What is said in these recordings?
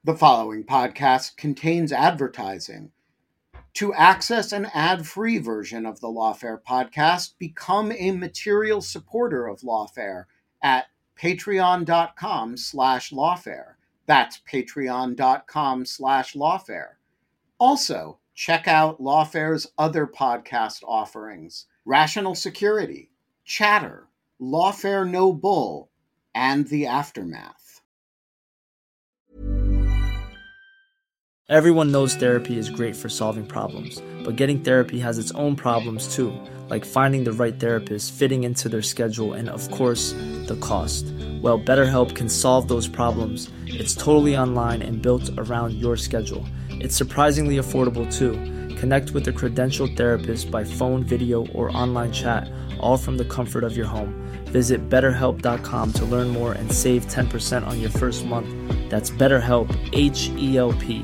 The following podcast contains advertising. To access an ad-free version of the Lawfare podcast, become a material supporter of Lawfare at patreon.com/lawfare. That's patreon.com/lawfare. Also, check out Lawfare's other podcast offerings: Rational Security, Chatter, Lawfare No Bull, and The Aftermath. Everyone knows therapy is great for solving problems, but getting therapy has its own problems too, like finding the right therapist, fitting into their schedule, and of course, the cost. Well, BetterHelp can solve those problems. It's totally online and built around your schedule. It's surprisingly affordable too. Connect with a credentialed therapist by phone, video, or online chat, all from the comfort of your home. Visit BetterHelp.com to learn more and save 10% on your first month. That's BetterHelp, H-E-L-P.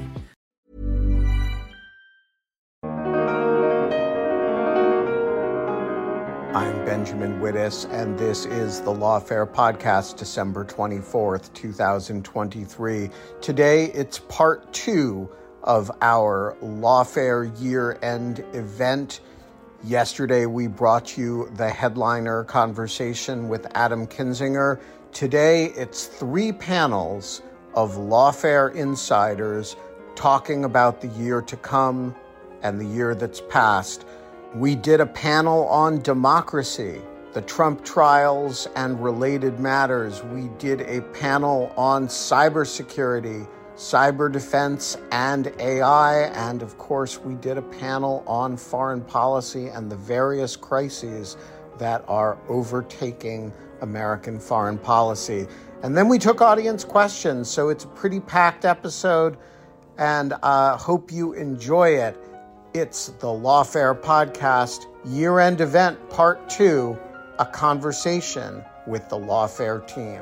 I'm Benjamin Wittes, and this is the Lawfare Podcast, December 24th, 2023. Today, it's part 2 of our Lawfare year-end event. Yesterday, we brought you the headliner conversation with Adam Kinzinger. Today, it's 3 panels of Lawfare insiders talking about the year to come and the year that's passed. We did a panel on democracy, the Trump trials and related matters. We did a panel on cybersecurity, cyber defense, and AI. And of course, we did a panel on foreign policy and the various crises that are overtaking American foreign policy. And then we took audience questions. So it's a pretty packed episode, and I hope you enjoy it. It's the Lawfare Podcast year-end event, part 2, a conversation with the Lawfare team.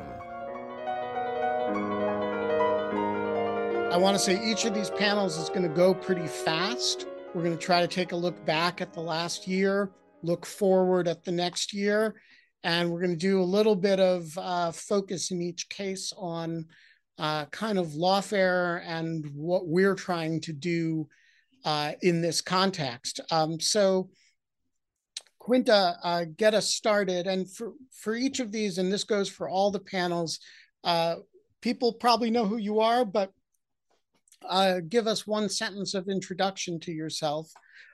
I want to say each of these panels is going to go pretty fast. We're going to try to take a look back at the last year, look forward at the next year, and we're going to do a little bit of focus in each case on kind of Lawfare and what we're trying to do in this context. So Quinta, get us started. And for each of these, and this goes for all the panels, people probably know who you are, but give us one sentence of introduction to yourself.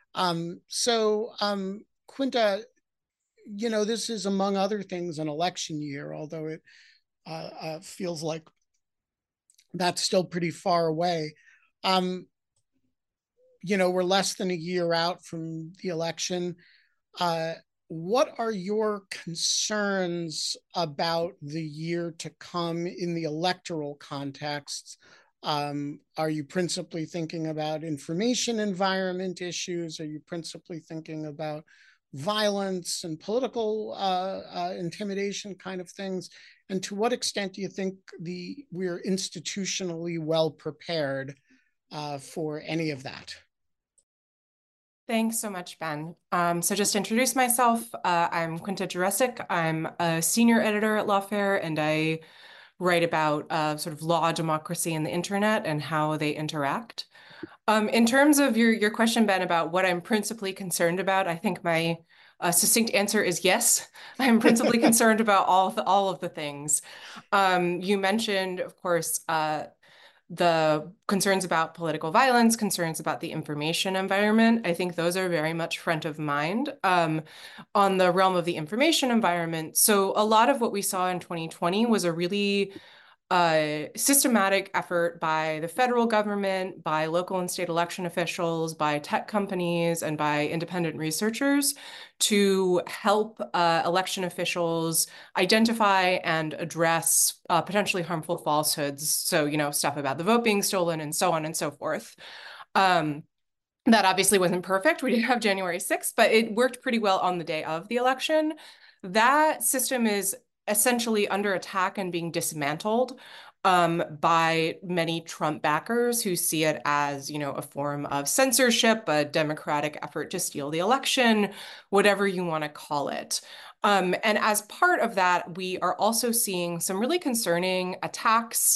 Quinta, you know, this is, among other things, an election year, although it feels like that's still pretty far away. You know, we're less than a year out from the election. What are your concerns about the year to come in the electoral context? Are you principally thinking about information environment issues? Are you principally thinking about violence and political intimidation kind of things? And to what extent do you think we're institutionally well prepared for any of that? Thanks so much, Ben. So just to introduce myself, I'm Quinta Jurecic. I'm a senior editor at Lawfare, and I write about sort of law, democracy, and the internet and how they interact. In terms of your question, Ben, about what I'm principally concerned about, I think my succinct answer is yes. I'm principally concerned about all of the things. You mentioned, of course, the concerns about political violence, concerns about the information environment. I think those are very much front of mind on the realm of the information environment. So a lot of what we saw in 2020 was a really systematic effort by the federal government, by local and state election officials, by tech companies, and by independent researchers to help election officials identify and address potentially harmful falsehoods. So, you know, stuff about the vote being stolen and so on and so forth. That obviously wasn't perfect. We didn't have January 6th, but it worked pretty well on the day of the election. That system is essentially under attack and being dismantled by many Trump backers who see it as, you know, a form of censorship, a democratic effort to steal the election, whatever you want to call it. And as part of that, we are also seeing some really concerning attacks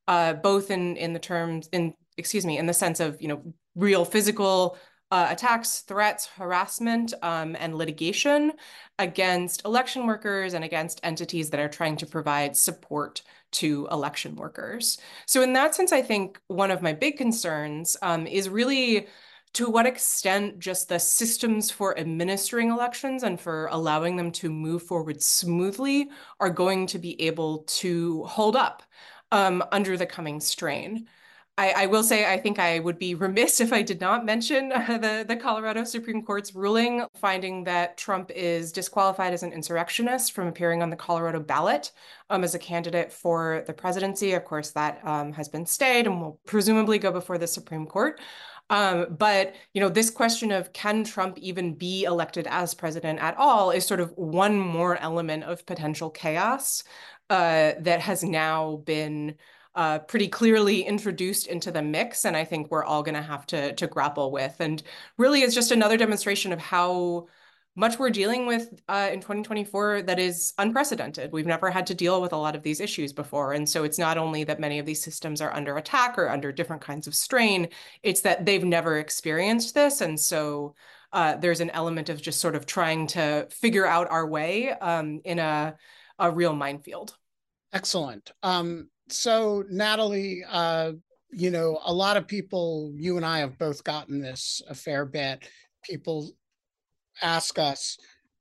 both in the terms in the sense of real physical attacks, threats, harassment, and litigation against election workers and against entities that are trying to provide support to election workers. So in that sense, I think one of my big concerns is really to what extent just the systems for administering elections and for allowing them to move forward smoothly are going to be able to hold up under the coming strain. I will say I think I would be remiss if I did not mention the Colorado Supreme Court's ruling finding that Trump is disqualified as an insurrectionist from appearing on the Colorado ballot as a candidate for the presidency. Of course, that has been stayed and will presumably go before the Supreme Court. But this question of can Trump even be elected as president at all is sort of one more element of potential chaos that has now been pretty clearly introduced into the mix, and I think we're all going to have to grapple with. And really, it's just another demonstration of how much we're dealing with in 2024 that is unprecedented. We've never had to deal with a lot of these issues before. And so it's not only that many of these systems are under attack or under different kinds of strain, it's that they've never experienced this. And so there's an element of just sort of trying to figure out our way in a real minefield. Excellent. So Natalie, a lot of people, you and I have both gotten this a fair bit. People ask us,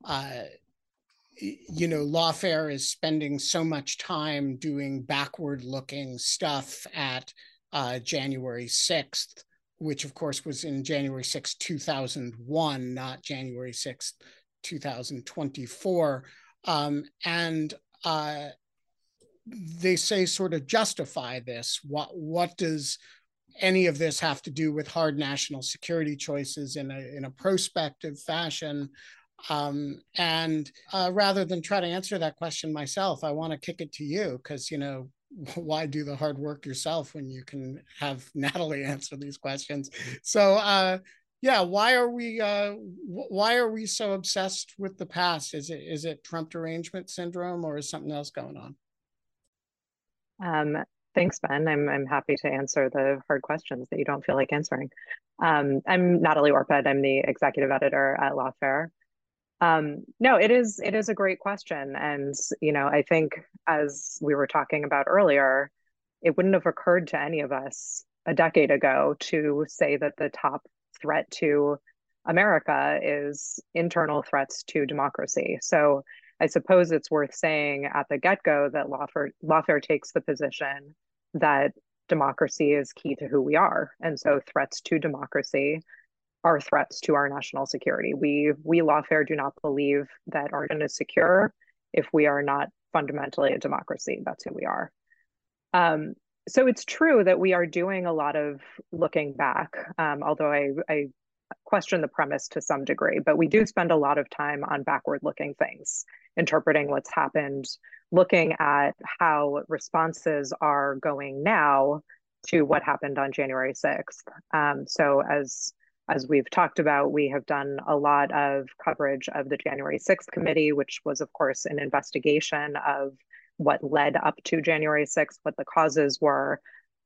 Lawfare is spending so much time doing backward-looking stuff at January 6th, which of course was in January 6th, 2001, not January 6th, 2024. And they say sort of justify this. What does any of this have to do with hard national security choices in a prospective fashion? And rather than try to answer that question myself, I want to kick it to you because, why do the hard work yourself when you can have Natalie answer these questions? So, why are we so obsessed with the past? Is it Trump derangement syndrome, or is something else going on? Thanks, Ben. I'm happy to answer the hard questions that you don't feel like answering. I'm Natalie Orped. I'm the executive editor at Lawfare. No, it is a great question. And, I think as we were talking about earlier, it wouldn't have occurred to any of us a decade ago to say that the top threat to America is internal threats to democracy. So I suppose it's worth saying at the get-go that Lawfare takes the position that democracy is key to who we are. And so threats to democracy are threats to our national security. We Lawfare do not believe that our nation is secure if we are not fundamentally a democracy. That's who we are. So it's true that we are doing a lot of looking back, although I question the premise to some degree, but we do spend a lot of time on backward-looking things, interpreting what's happened, looking at how responses are going now to what happened on January 6th. So as we've talked about, we have done a lot of coverage of the January 6th committee, which was, of course, an investigation of what led up to January 6th, what the causes were.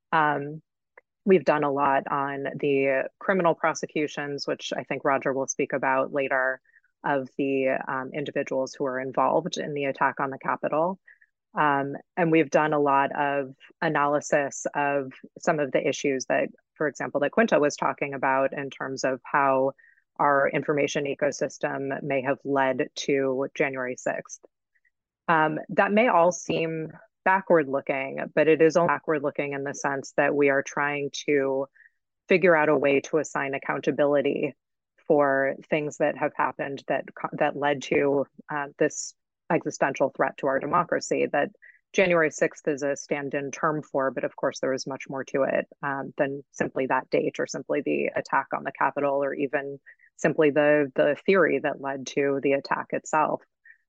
We've done a lot on the criminal prosecutions, which I think Roger will speak about later, of the individuals who were involved in the attack on the Capitol. And we've done a lot of analysis of some of the issues that, for example, that Quinta was talking about in terms of how our information ecosystem may have led to January 6th. That may all seem backward looking, but it is all backward looking in the sense that we are trying to figure out a way to assign accountability for things that have happened that led to this existential threat to our democracy that January 6th is a stand-in term for, but of course there is much more to it than simply that date or simply the attack on the Capitol or even simply the theory that led to the attack itself.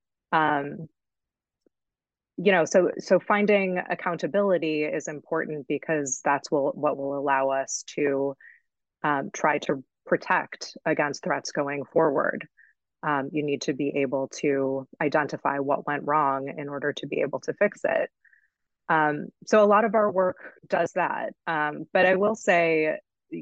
So finding accountability is important because that's what will allow us to try to protect against threats going forward. You need to be able to identify what went wrong in order to be able to fix it. So a lot of our work does that. But I will say,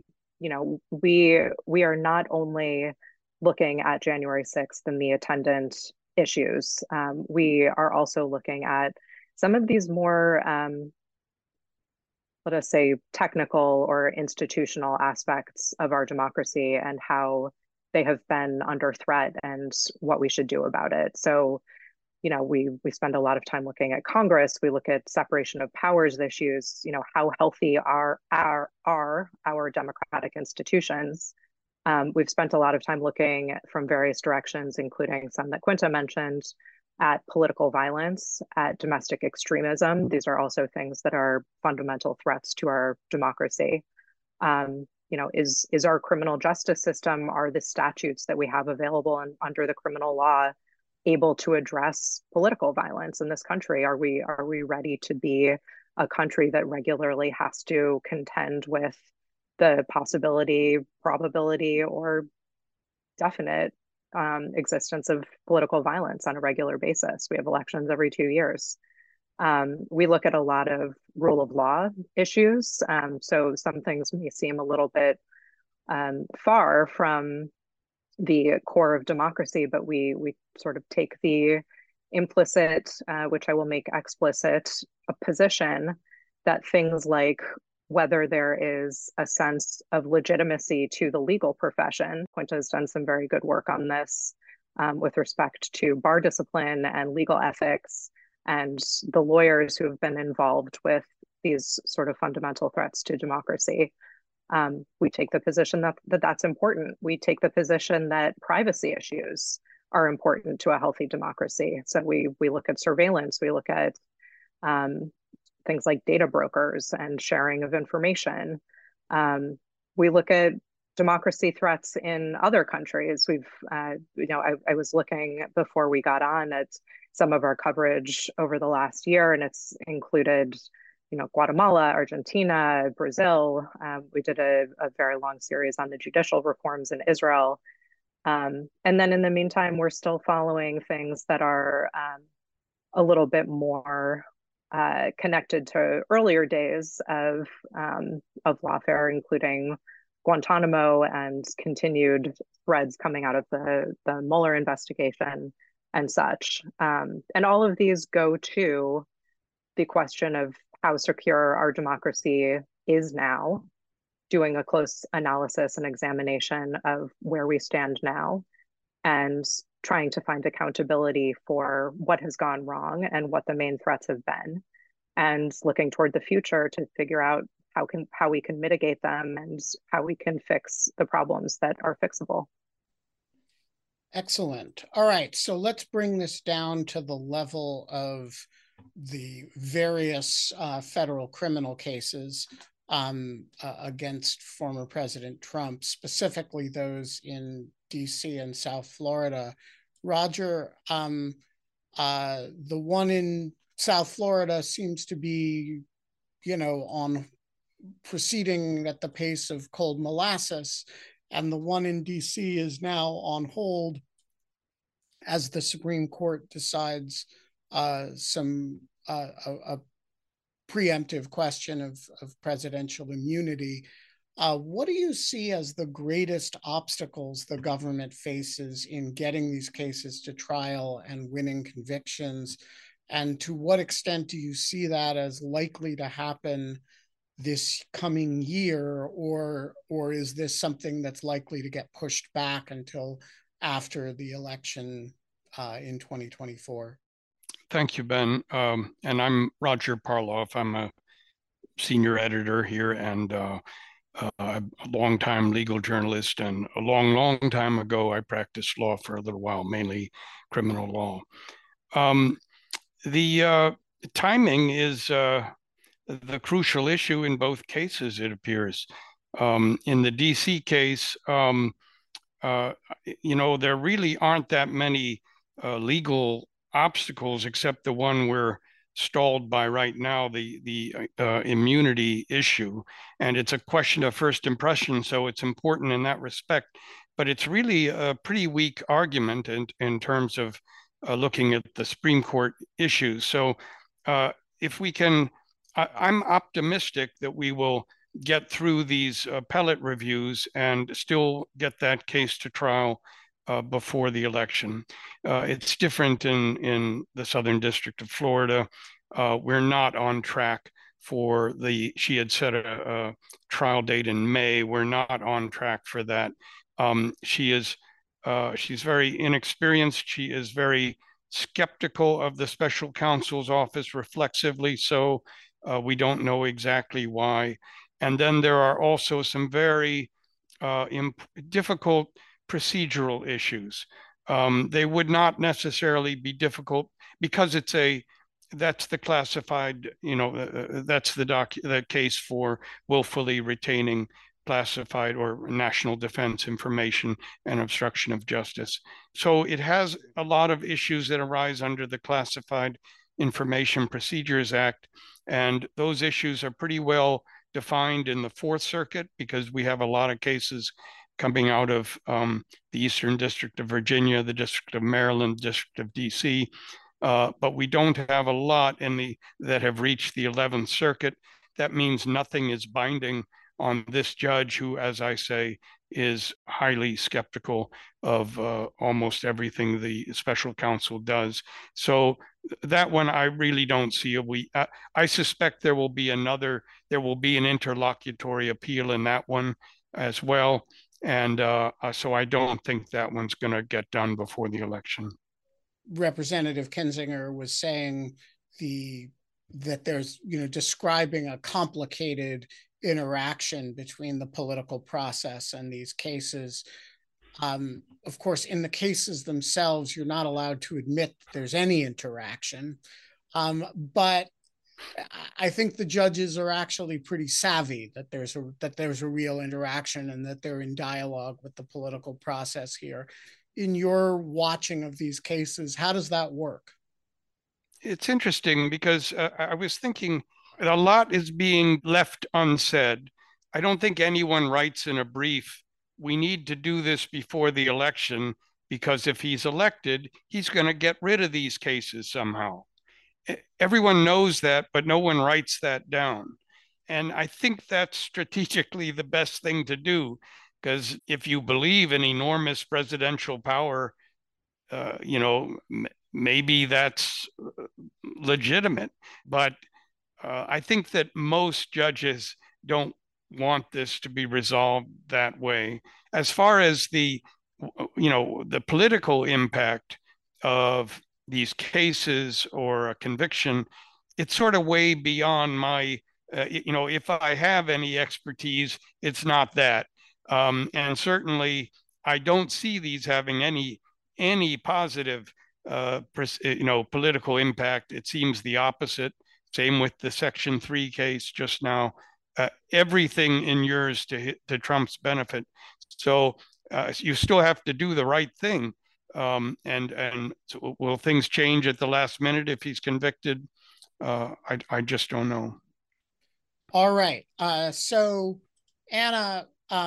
we are not only looking at January 6th and the attendant issues. We are also looking at some of these more, let us say, technical or institutional aspects of our democracy and how they have been under threat and what we should do about it. So, we spend a lot of time looking at Congress. We look at separation of powers issues. How healthy are our democratic institutions? We've spent a lot of time looking from various directions, including some that Quinta mentioned, at political violence, at domestic extremism. These are also things that are fundamental threats to our democracy. Is our criminal justice system, are the statutes that we have available under the criminal law able to address political violence in this country? Are we ready to be a country that regularly has to contend with the possibility, probability, or definite existence of political violence on a regular basis? We have elections every 2 years. We look at a lot of rule of law issues. So some things may seem a little bit far from the core of democracy, but we sort of take the implicit, which I will make explicit, a position that things like whether there is a sense of legitimacy to the legal profession. Quinta has done some very good work on this with respect to bar discipline and legal ethics and the lawyers who have been involved with these sort of fundamental threats to democracy. We take the position that's important. We take the position that privacy issues are important to a healthy democracy. So we look at surveillance, we look at things like data brokers and sharing of information. We look at democracy threats in other countries. I was looking before we got on at some of our coverage over the last year, and it's included Guatemala, Argentina, Brazil. We did a very long series on the judicial reforms in Israel. And then in the meantime, we're still following things that are a little bit more connected to earlier days of lawfare, including Guantanamo and continued threads coming out of the Mueller investigation and such. And all of these go to the question of how secure our democracy is now, doing a close analysis and examination of where we stand now, and trying to find accountability for what has gone wrong and what the main threats have been, and looking toward the future to figure out how we can mitigate them and how we can fix the problems that are fixable. Excellent. All right, so let's bring this down to the level of the various federal criminal cases against former President Trump, specifically those in DC and South Florida. Roger, the one in South Florida seems to be, on proceeding at the pace of cold molasses, and the one in DC is now on hold as the Supreme Court decides a preemptive question of presidential immunity. What do you see as the greatest obstacles the government faces in getting these cases to trial and winning convictions? And to what extent do you see that as likely to happen this coming year, or is this something that's likely to get pushed back until after the election in 2024? Thank you, Ben. And I'm Roger Parloff. I'm a senior editor here and a longtime legal journalist. And a long time ago, I practiced law for a little while, mainly criminal law. The timing is the crucial issue in both cases, it appears. In the DC case, there really aren't that many legal obstacles except the one we're stalled by right now, the immunity issue. And it's a question of first impression, so it's important in that respect. But it's really a pretty weak argument in terms of looking at the Supreme Court issues. So if we can I'm optimistic that we will get through these appellate reviews and still get that case to trial before the election. It's different in the Southern District of Florida. We're not on track for she had set a trial date in May. We're not on track for that. She's very inexperienced. She is very skeptical of the special counsel's office, reflexively so. We don't know exactly why. And then there are also some very difficult procedural issues. They would not necessarily be difficult because that's the classified, that's the case for willfully retaining classified or national defense information and obstruction of justice. So it has a lot of issues that arise under the Classified Information Procedures Act. And those issues are pretty well defined in the Fourth Circuit because we have a lot of cases coming out of the Eastern District of Virginia, the District of Maryland, District of DC. But we don't have a lot that have reached the 11th Circuit. That means nothing is binding on this judge who, as I say, is highly skeptical of almost everything the special counsel does. So that one I really don't see. I suspect there will be an interlocutory appeal in that one as well. And so I don't think that one's going to get done before the election. Representative Kinzinger was saying that there's, describing a complicated interaction between the political process and these cases. Of course, in the cases themselves, you're not allowed to admit there's any interaction. But I think the judges are actually pretty savvy that there's a real interaction and that they're in dialogue with the political process here. In your watching of these cases, how does that work? It's interesting because I was thinking a lot is being left unsaid. I don't think anyone writes in a brief, we need to do this before the election because if he's elected, he's going to get rid of these cases somehow. Everyone knows that, but no one writes that down. And I think that's strategically the best thing to do, because if you believe in enormous presidential power, maybe that's legitimate. But I think that most judges don't want this to be resolved that way. As far as the political impact of these cases or a conviction, it's sort of way beyond my, if I have any expertise, it's not that. And certainly I don't see these having any positive, political impact. It seems the opposite. Same with the Section 3 case just now. Everything inures to Trump's benefit. So you still have to do the right thing. And so will things change at the last minute if he's convicted? I just don't know. All right. So Anna,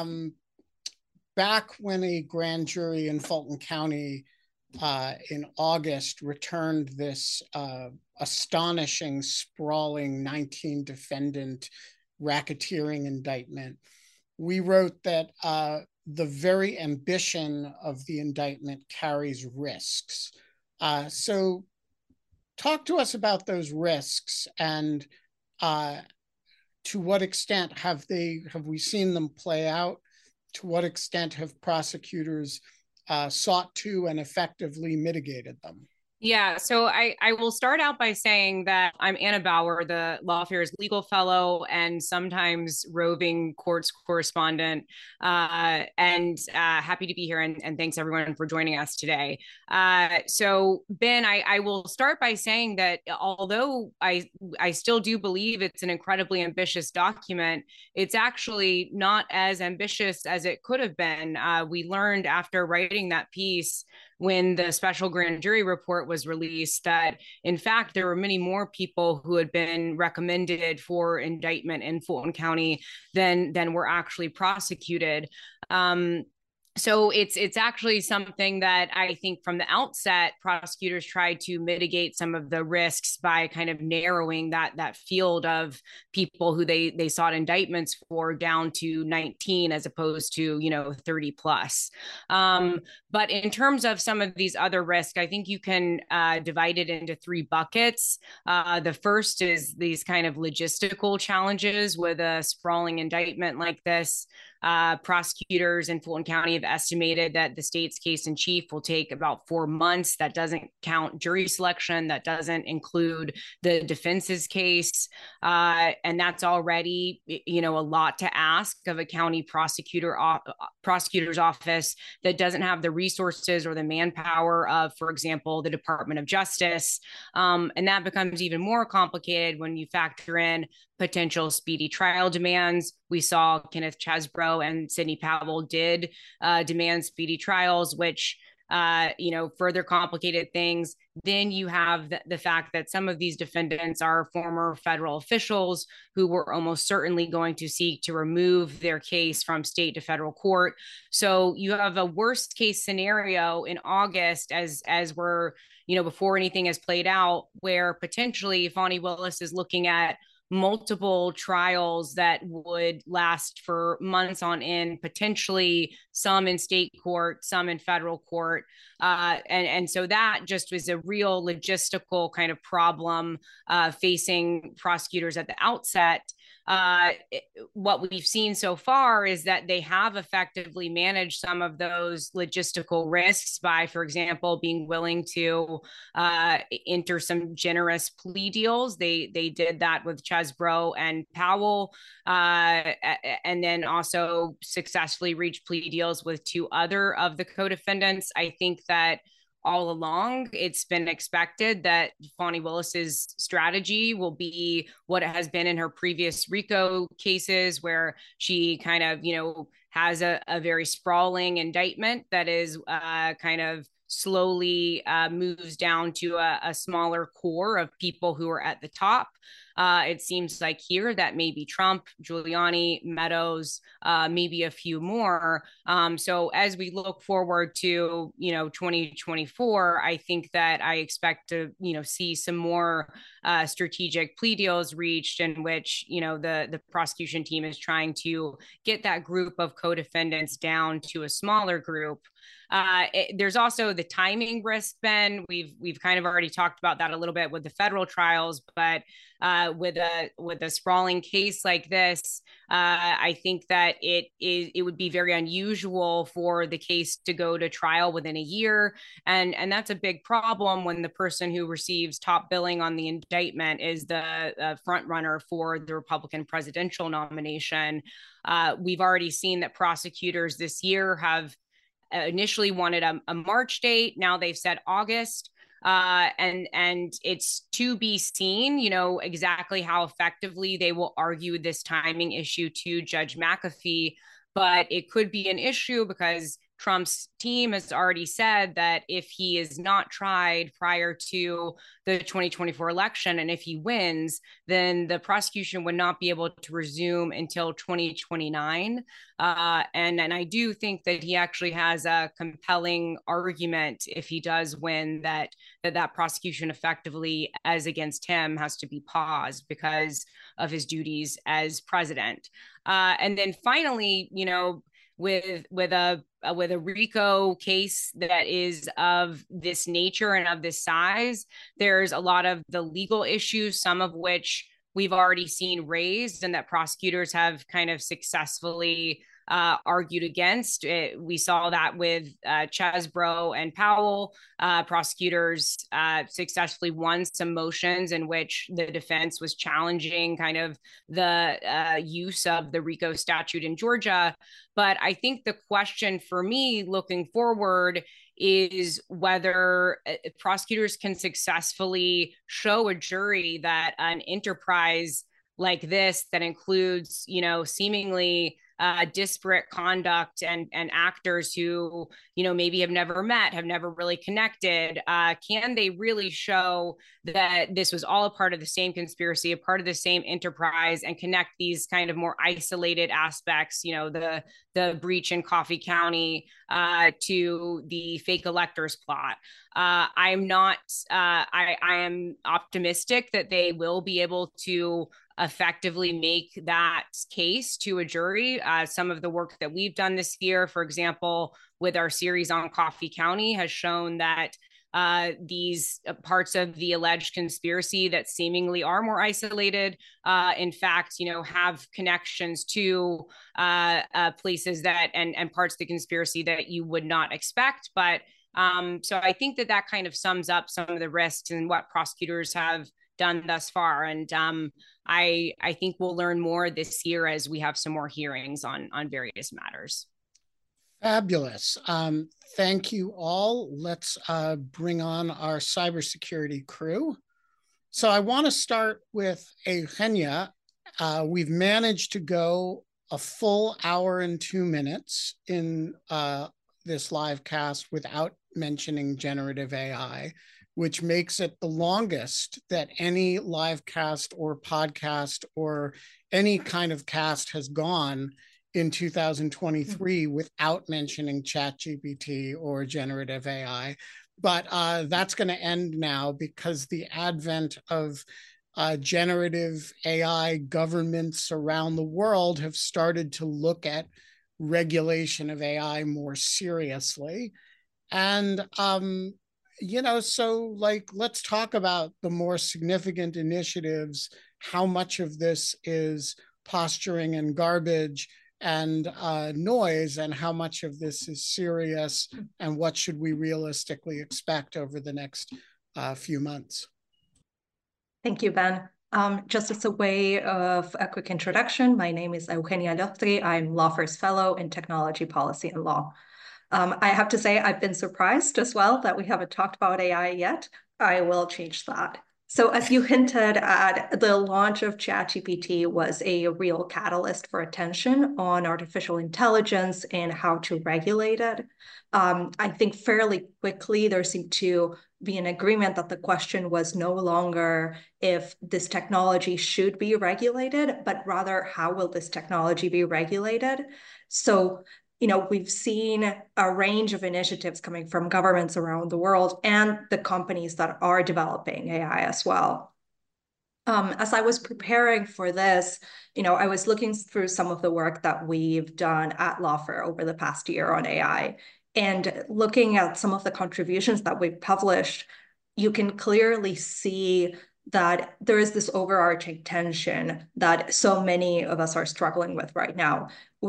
back when a grand jury in Fulton County in August returned this astonishing, sprawling 19-defendant racketeering indictment, we wrote that the very ambition of the indictment carries risks. So talk to us about those risks and to what extent have we seen them play out? To what extent have prosecutors sought to and effectively mitigated them? Yeah, so I will start out by saying that I'm Anna Bauer, the Lawfare's legal fellow and sometimes roving courts correspondent, and happy to be here, and thanks everyone for joining us today. So Ben, I will start by saying that although I still do believe it's an incredibly ambitious document, it's actually not as ambitious as it could have been. We learned after writing that piece when the special grand jury report was released that, in fact, there were many more people who had been recommended for indictment in Fulton County than were actually prosecuted. So it's actually something that I think from the outset, prosecutors tried to mitigate some of the risks by kind of narrowing that field of people who they sought indictments for down to 19 as opposed to 30 plus. But in terms of some of these other risks, I think you can divide it into three buckets. The first is these kind of logistical challenges with a sprawling indictment like this. Prosecutors in Fulton County have estimated that the state's case in chief will take about 4 months. That doesn't count jury selection. That doesn't include the defense's case. And that's already, a lot to ask of a county prosecutor's office that doesn't have the resources or the manpower of, for example, the Department of Justice. And that becomes even more complicated when you factor in potential speedy trial demands. We saw Kenneth Chesebro and Sidney Powell did demand speedy trials, which further complicated things. Then you have the fact that some of these defendants are former federal officials who were almost certainly going to seek to remove their case from state to federal court. So you have a worst case scenario in August as we're, before anything has played out, where potentially Fani Willis is looking at multiple trials that would last for months on end, potentially some in state court, some in federal court. And so that just was a real logistical kind of problem facing prosecutors at the outset. What we've seen so far is that they have effectively managed some of those logistical risks by, for example, being willing to enter some generous plea deals. They did that with Chesebro and Powell, and then also successfully reached plea deals with two other of the co-defendants. I think that all along, it's been expected that Fani Willis's strategy will be what it has been in her previous RICO cases, where she kind of, has a very sprawling indictment that is kind of slowly moves down to a smaller core of people who are at the top. It seems like here that maybe Trump, Giuliani, Meadows, maybe a few more. So as we look forward to 2024, I think that I expect to see some more strategic plea deals reached in which the prosecution team is trying to get that group of co-defendants down to a smaller group. There's also the timing risk, Ben. We've kind of already talked about that a little bit with the federal trials, but with a sprawling case like this, I think that it would be very unusual for the case to go to trial within a year, and that's a big problem when the person who receives top billing on the indictment is the front runner for the Republican presidential nomination. We've already seen that prosecutors this year have initially wanted a March date. Now they've said August. And it's to be seen, exactly how effectively they will argue this timing issue to Judge McAfee. But it could be an issue because Trump's team has already said that if he is not tried prior to the 2024 election, and if he wins, then the prosecution would not be able to resume until 2029. And I do think that he actually has a compelling argument if he does win that prosecution effectively, as against him, has to be paused because of his duties as president. And then finally, with a RICO case that is of this nature and of this size, there's a lot of the legal issues, some of which we've already seen raised and that prosecutors have kind of successfully argued against. We saw that with Chesebro and Powell. Prosecutors successfully won some motions in which the defense was challenging kind of the use of the RICO statute in Georgia. But I think the question for me looking forward is whether prosecutors can successfully show a jury that an enterprise like this that includes, seemingly disparate conduct and actors who, maybe have never met, have never really connected? Can they really show that this was all a part of the same conspiracy, a part of the same enterprise, and connect these kind of more isolated aspects, the breach in Coffee County, to the fake electors plot? I'm not, I am optimistic that they will be able to effectively make that case to a jury. Some of the work that we've done this year, for example, with our series on Coffee County, has shown that these parts of the alleged conspiracy that seemingly are more isolated, in fact, have connections to places that and parts of the conspiracy that you would not expect. But so I think that kind of sums up some of the risks and what prosecutors have done thus far. And I think we'll learn more this year as we have some more hearings on various matters. Fabulous. Thank you all. Let's bring on our cybersecurity crew. So I want to start with Eugenia. We've managed to go a full hour and 2 minutes in this live cast without mentioning generative AI, which makes it the longest that any live cast or podcast or any kind of cast has gone in 2023 without mentioning ChatGPT or generative AI. But that's going to end now because the advent of generative AI governments around the world have started to look at regulation of AI more seriously. And, so let's talk about the more significant initiatives, how much of this is posturing and garbage and noise, and how much of this is serious, and what should we realistically expect over the next few months? Thank you, Ben. Just as a way of a quick introduction, my name is Eugenia Llotri. I'm Lawfare's Fellow in Technology Policy and Law. I have to say I've been surprised as well that we haven't talked about AI yet. I will change that. So as you hinted at, the launch of ChatGPT was a real catalyst for attention on artificial intelligence and how to regulate it. I think fairly quickly there seemed to be an agreement that the question was no longer if this technology should be regulated, but rather how will this technology be regulated? So we've seen a range of initiatives coming from governments around the world and the companies that are developing AI as well. As I was preparing for this, I was looking through some of the work that we've done at Lawfare over the past year on AI. And looking at some of the contributions that we've published, you can clearly see that there is this overarching tension that so many of us are struggling with right now,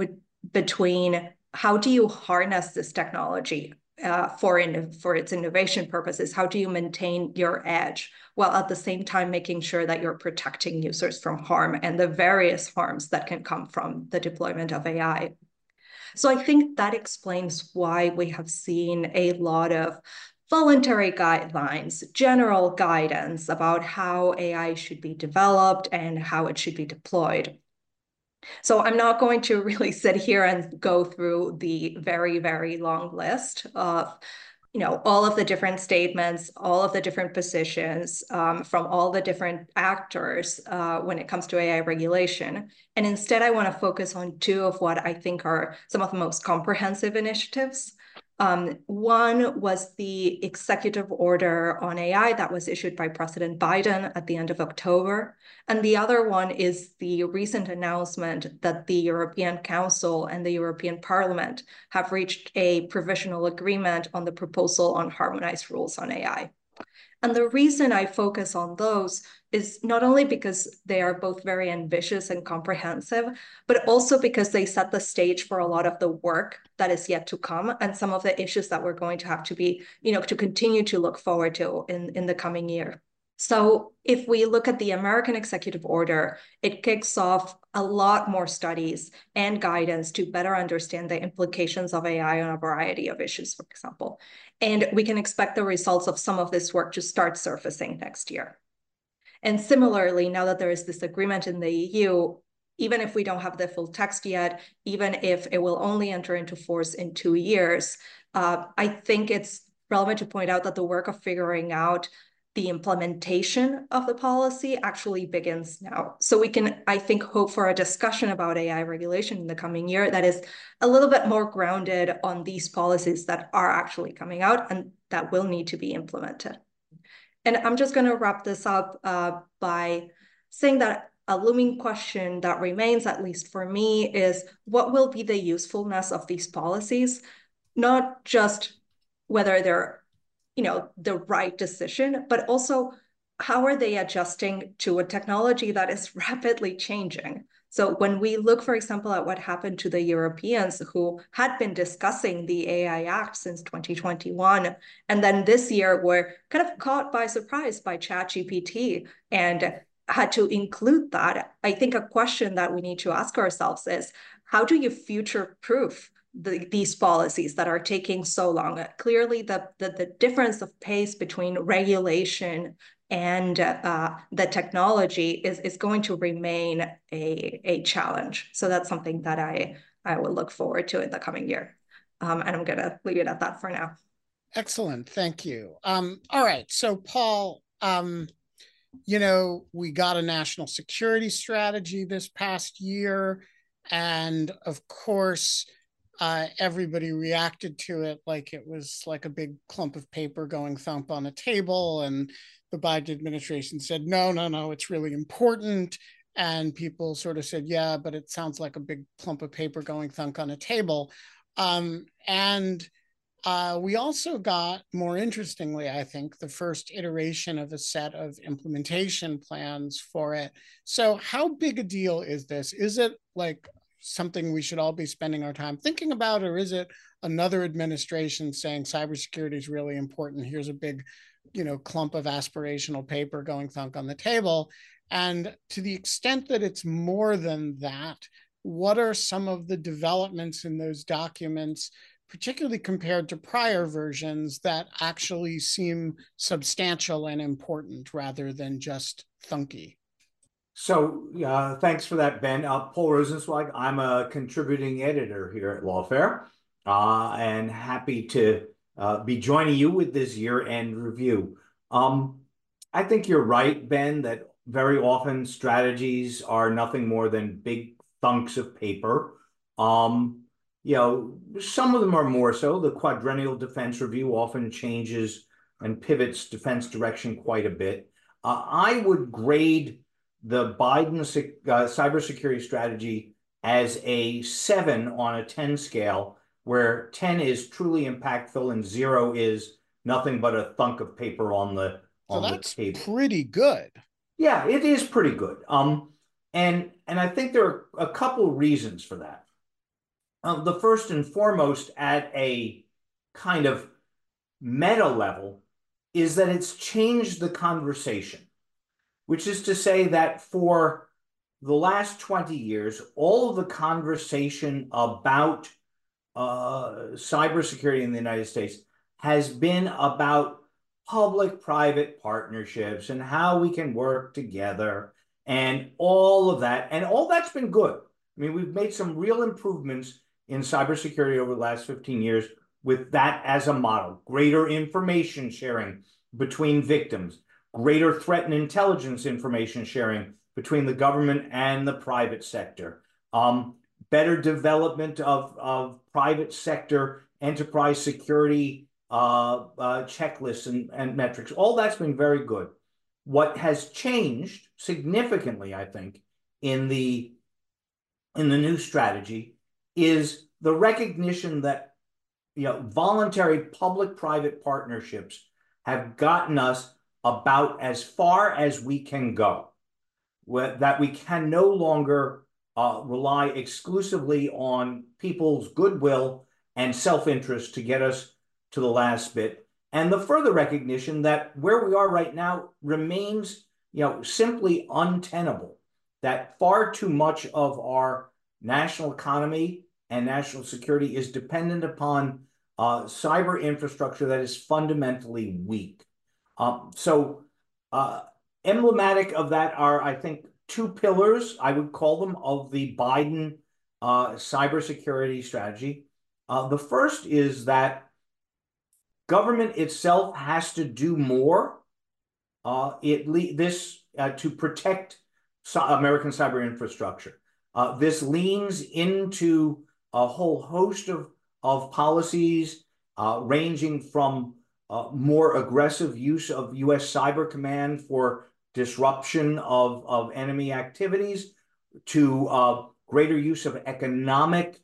between how do you harness this technology for its innovation purposes? How do you maintain your edge while at the same time making sure that you're protecting users from harm and the various harms that can come from the deployment of AI? So I think that explains why we have seen a lot of voluntary guidelines, general guidance about how AI should be developed and how it should be deployed. So I'm not going to really sit here and go through the very, very long list of, all of the different statements, all of the different positions from all the different actors when it comes to AI regulation. And instead, I want to focus on two of what I think are some of the most comprehensive initiatives. One was the executive order on AI that was issued by President Biden at the end of October. And the other one is the recent announcement that the European Council and the European Parliament have reached a provisional agreement on the proposal on harmonized rules on AI. And the reason I focus on those is not only because they are both very ambitious and comprehensive, but also because they set the stage for a lot of the work that is yet to come and some of the issues that we're going to have to be, to continue to look forward to in the coming year. So if we look at the American executive order, it kicks off a lot more studies and guidance to better understand the implications of AI on a variety of issues, for example. And we can expect the results of some of this work to start surfacing next year. And similarly, now that there is this agreement in the EU, even if we don't have the full text yet, even if it will only enter into force in 2 years, I think it's relevant to point out that the work of figuring out the implementation of the policy actually begins now. So we can, I think, hope for a discussion about AI regulation in the coming year that is a little bit more grounded on these policies that are actually coming out and that will need to be implemented. And I'm just going to wrap this up by saying that a looming question that remains, at least for me, is what will be the usefulness of these policies? Not just whether they're the right decision, but also how are they adjusting to a technology that is rapidly changing? So when we look, for example, at what happened to the Europeans who had been discussing the AI Act since 2021, and then this year were kind of caught by surprise by ChatGPT and had to include that, I think a question that we need to ask ourselves is, how do you future-proof these policies that are taking so long? Clearly, the difference of pace between regulation and the technology is going to remain a challenge. So that's something that I will look forward to in the coming year. And I'm going to leave it at that for now. Excellent. Thank you. All right. So, Paul, we got a national security strategy this past year. And of course, everybody reacted to it like it was like a big clump of paper going thump on a table. And the Biden administration said, no, it's really important. And people sort of said, yeah, but it sounds like a big clump of paper going thunk on a table. We also got, more interestingly, I think, the first iteration of a set of implementation plans for it. So how big a deal is this? Is it like something we should all be spending our time thinking about, or is it another administration saying cybersecurity is really important? Here's a big, clump of aspirational paper going thunk on the table. And to the extent that it's more than that, what are some of the developments in those documents, particularly compared to prior versions, that actually seem substantial and important rather than just thunky? So thanks for that, Ben. Paul Rosenzweig. I'm a contributing editor here at Lawfare, and happy to be joining you with this year-end review. I think you're right, Ben, that very often strategies are nothing more than big thunks of paper. Some of them are more so. The Quadrennial Defense Review often changes and pivots defense direction quite a bit. I would grade the Biden cybersecurity strategy as a 7 on a 10 scale, where 10 is truly impactful and 0 is nothing but a thunk of paper on the table. That's pretty good. Yeah, it is pretty good. And I think there are a couple reasons for that. The first and foremost, at a kind of meta level, is that it's changed the conversation, which is to say that for the last 20 years, all of the conversation about cybersecurity in the United States has been about public-private partnerships and how we can work together and all of that. And all that's been good. I mean, we've made some real improvements in cybersecurity over the last 15 years with that as a model. Greater information sharing between victims, greater threat and intelligence information sharing between the government and the private sector, better development of private sector enterprise security checklists and metrics. All that's been very good. What has changed significantly, I think, in the new strategy is the recognition that voluntary public-private partnerships have gotten us about as far as we can go, that we can no longer rely exclusively on people's goodwill and self-interest to get us to the last bit. And the further recognition that where we are right now remains, simply untenable, that far too much of our national economy and national security is dependent upon cyber infrastructure that is fundamentally weak. Emblematic of that are, I think, two pillars, I would call them, of the Biden cybersecurity strategy. The first is that government itself has to do more to protect American cyber infrastructure. This leans into a whole host of policies ranging from more aggressive use of U.S. Cyber Command for disruption of enemy activities to greater use of economic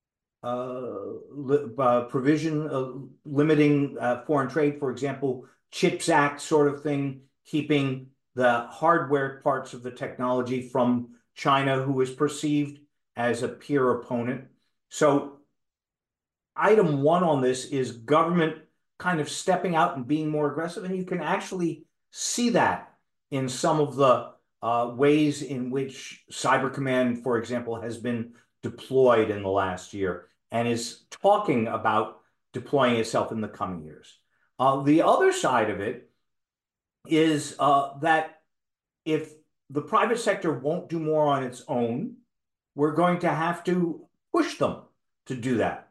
provision limiting foreign trade, for example, CHIPS Act sort of thing, keeping the hardware parts of the technology from China, who is perceived as a peer opponent. So item one on this is government kind of stepping out and being more aggressive. And you can actually see that in some of the ways in which Cyber Command, for example, has been deployed in the last year and is talking about deploying itself in the coming years. The other side of it is that if the private sector won't do more on its own, we're going to have to push them to do that.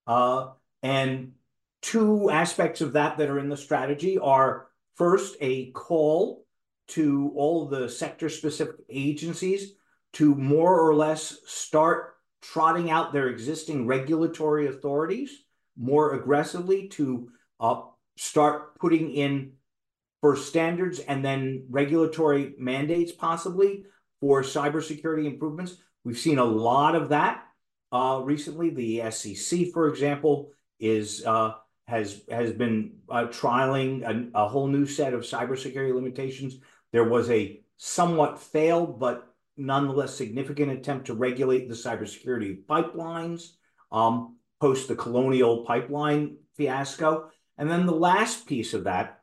And two aspects of that are in the strategy are, first, a call to all the sector-specific agencies to more or less start trotting out their existing regulatory authorities more aggressively, to start putting in first standards and then regulatory mandates possibly for cybersecurity improvements. We've seen a lot of that recently. The SEC, for example, has been trialing a whole new set of cybersecurity limitations. There was a somewhat failed but nonetheless significant attempt to regulate the cybersecurity pipelines post the Colonial Pipeline fiasco. And then the last piece of that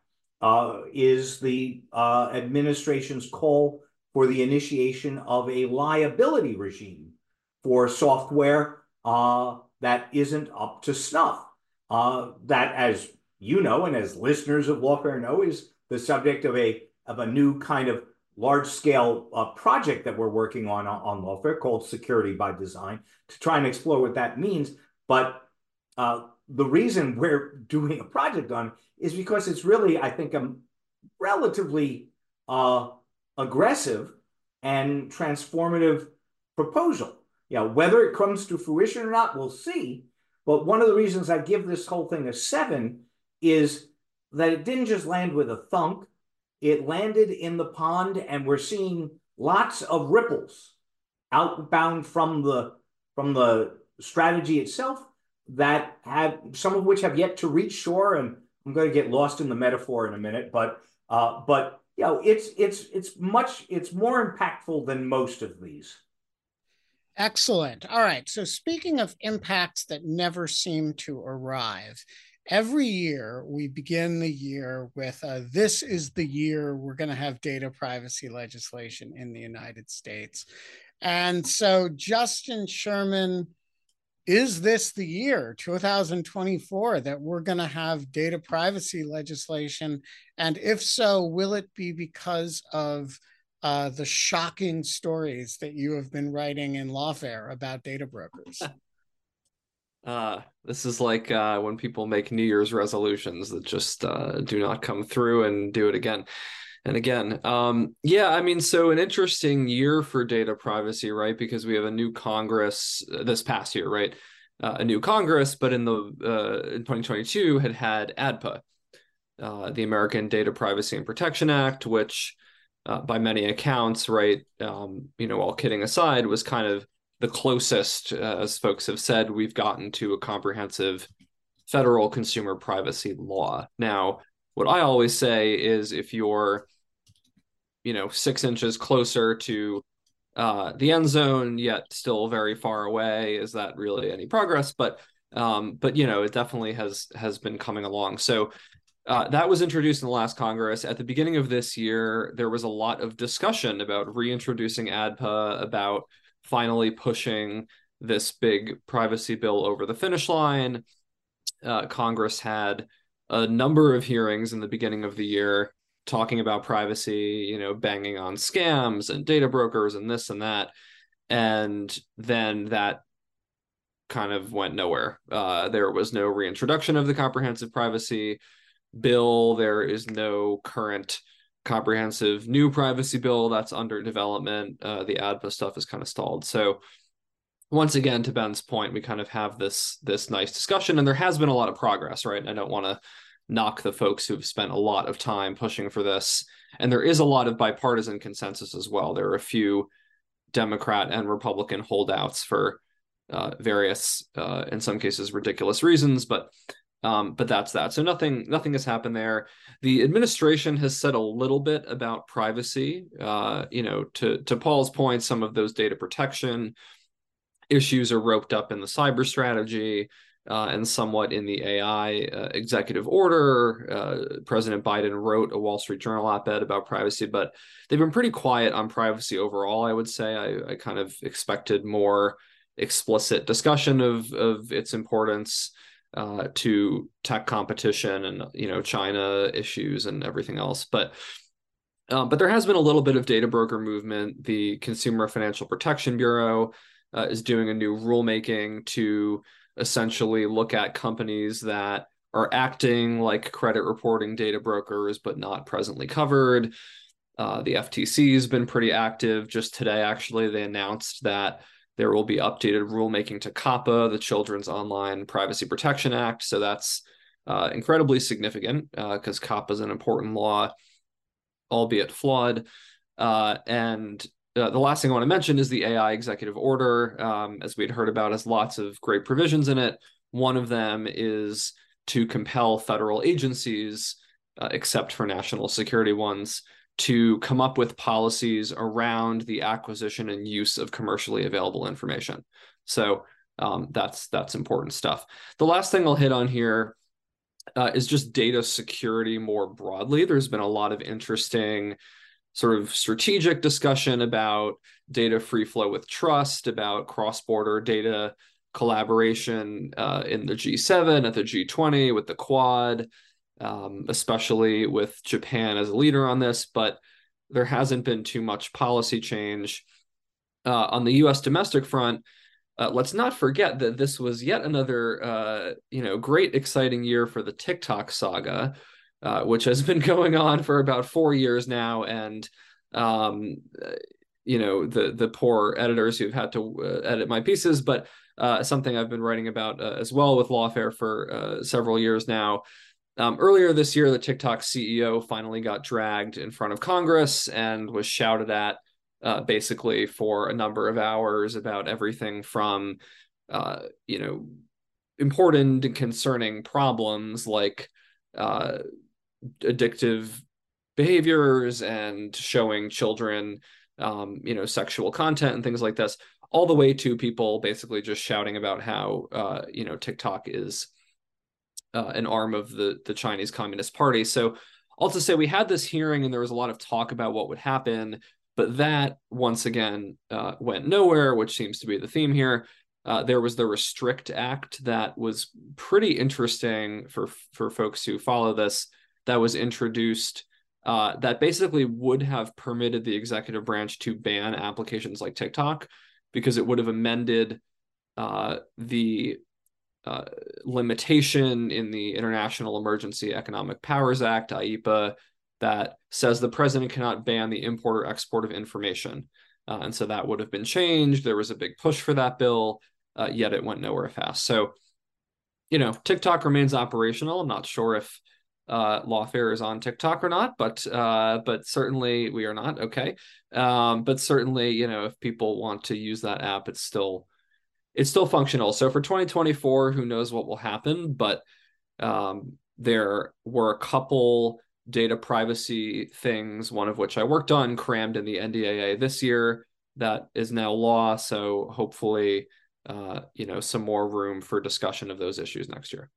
is the administration's call for the initiation of a liability regime for software that isn't up to snuff. That, as you know, and as listeners of Lawfare know, is the subject of a new kind of large-scale project that we're working on Lawfare called Security by Design, to try and explore what that means. But the reason we're doing a project on is because it's really, I think, a relatively aggressive and transformative proposal. Whether it comes to fruition or not, we'll see. But one of the reasons I give this whole thing a 7 is that it didn't just land with a thunk. It landed in the pond, and we're seeing lots of ripples outbound from the strategy itself, that have, some of which have yet to reach shore. And I'm going to get lost in the metaphor in a minute, but it's more impactful than most of these. Excellent. All right. So speaking of impacts that never seem to arrive, every year we begin the year with this is the year we're going to have data privacy legislation in the United States. And so, Justin Sherman, is this the year, 2024, that we're going to have data privacy legislation? And if so, will it be because of the shocking stories that you have been writing in Lawfare about data brokers? This is like when people make New Year's resolutions that just do not come through and do it again and again. Yeah, I mean, so an interesting year for data privacy, right? Because we have a new Congress this past year, right? A new Congress, but in 2022 had ADPA, the American Data Privacy and Protection Act, which by many accounts, right, all kidding aside, was kind of the closest, as folks have said, we've gotten to a comprehensive federal consumer privacy law. Now, what I always say is, if you're, 6 inches closer to the end zone, yet still very far away, is that really any progress? But it definitely has been coming along. So that was introduced in the last Congress. At the beginning of this year, there was a lot of discussion about reintroducing ADPA, about finally pushing this big privacy bill over the finish line. Congress had a number of hearings in the beginning of the year talking about privacy, banging on scams and data brokers and this and that. And then that kind of went nowhere. There was no reintroduction of the comprehensive privacy bill. There is no current comprehensive new privacy bill that's under development. The ADVA stuff is kind of stalled. So once again, to Ben's point, we kind of have this nice discussion, and there has been a lot of progress, right? I don't want to knock the folks who've spent a lot of time pushing for this. And there is a lot of bipartisan consensus as well. There are a few Democrat and Republican holdouts for various, in some cases, ridiculous reasons, but that's that. So nothing has happened there. The administration has said a little bit about privacy. To Paul's point, some of those data protection issues are roped up in the cyber strategy and somewhat in the AI executive order. President Biden wrote a Wall Street Journal op-ed about privacy, but they've been pretty quiet on privacy overall, I would say. I kind of expected more explicit discussion of its importance to tech competition and China issues and everything else. But there has been a little bit of data broker movement. The Consumer Financial Protection Bureau is doing a new rulemaking to essentially look at companies that are acting like credit reporting data brokers but not presently covered. The FTC has been pretty active. Just today, actually, they announced that there will be updated rulemaking to COPPA, the Children's Online Privacy Protection Act. So that's incredibly significant because COPPA is an important law, albeit flawed. And the last thing I want to mention is the AI executive order, as we'd heard about, has lots of great provisions in it. One of them is to compel federal agencies, except for national security ones, to come up with policies around the acquisition and use of commercially available information. So that's important stuff. The last thing I'll hit on here is just data security more broadly. There's been a lot of interesting sort of strategic discussion about data free flow with trust, about cross-border data collaboration in the G7, at the G20, with the Quad, especially with Japan as a leader on this, but there hasn't been too much policy change. On the US domestic front, let's not forget that this was yet another great, exciting year for the TikTok saga, which has been going on for about 4 years now. And, the poor editors who've had to edit my pieces, but something I've been writing about as well with Lawfare for several years now. Earlier this year, the TikTok CEO finally got dragged in front of Congress and was shouted at basically for a number of hours about everything from, important and concerning problems like addictive behaviors and showing children, sexual content and things like this, all the way to people basically just shouting about how, TikTok is an arm of the Chinese Communist Party. So all to say, we had this hearing and there was a lot of talk about what would happen, but that once again went nowhere, which seems to be the theme here. There was the Restrict Act that was pretty interesting for folks who follow this, that was introduced that basically would have permitted the executive branch to ban applications like TikTok because it would have amended the limitation in the International Emergency Economic Powers Act, IEPA, that says the president cannot ban the import or export of information. And so that would have been changed. There was a big push for that bill, yet it went nowhere fast. So, TikTok remains operational. I'm not sure if Lawfare is on TikTok or not, but certainly we are not. Okay. But certainly, if people want to use that app, it's still functional. So for 2024, who knows what will happen, but there were a couple data privacy things, one of which I worked on, crammed in the NDAA this year, that is now law. So hopefully, some more room for discussion of those issues next year.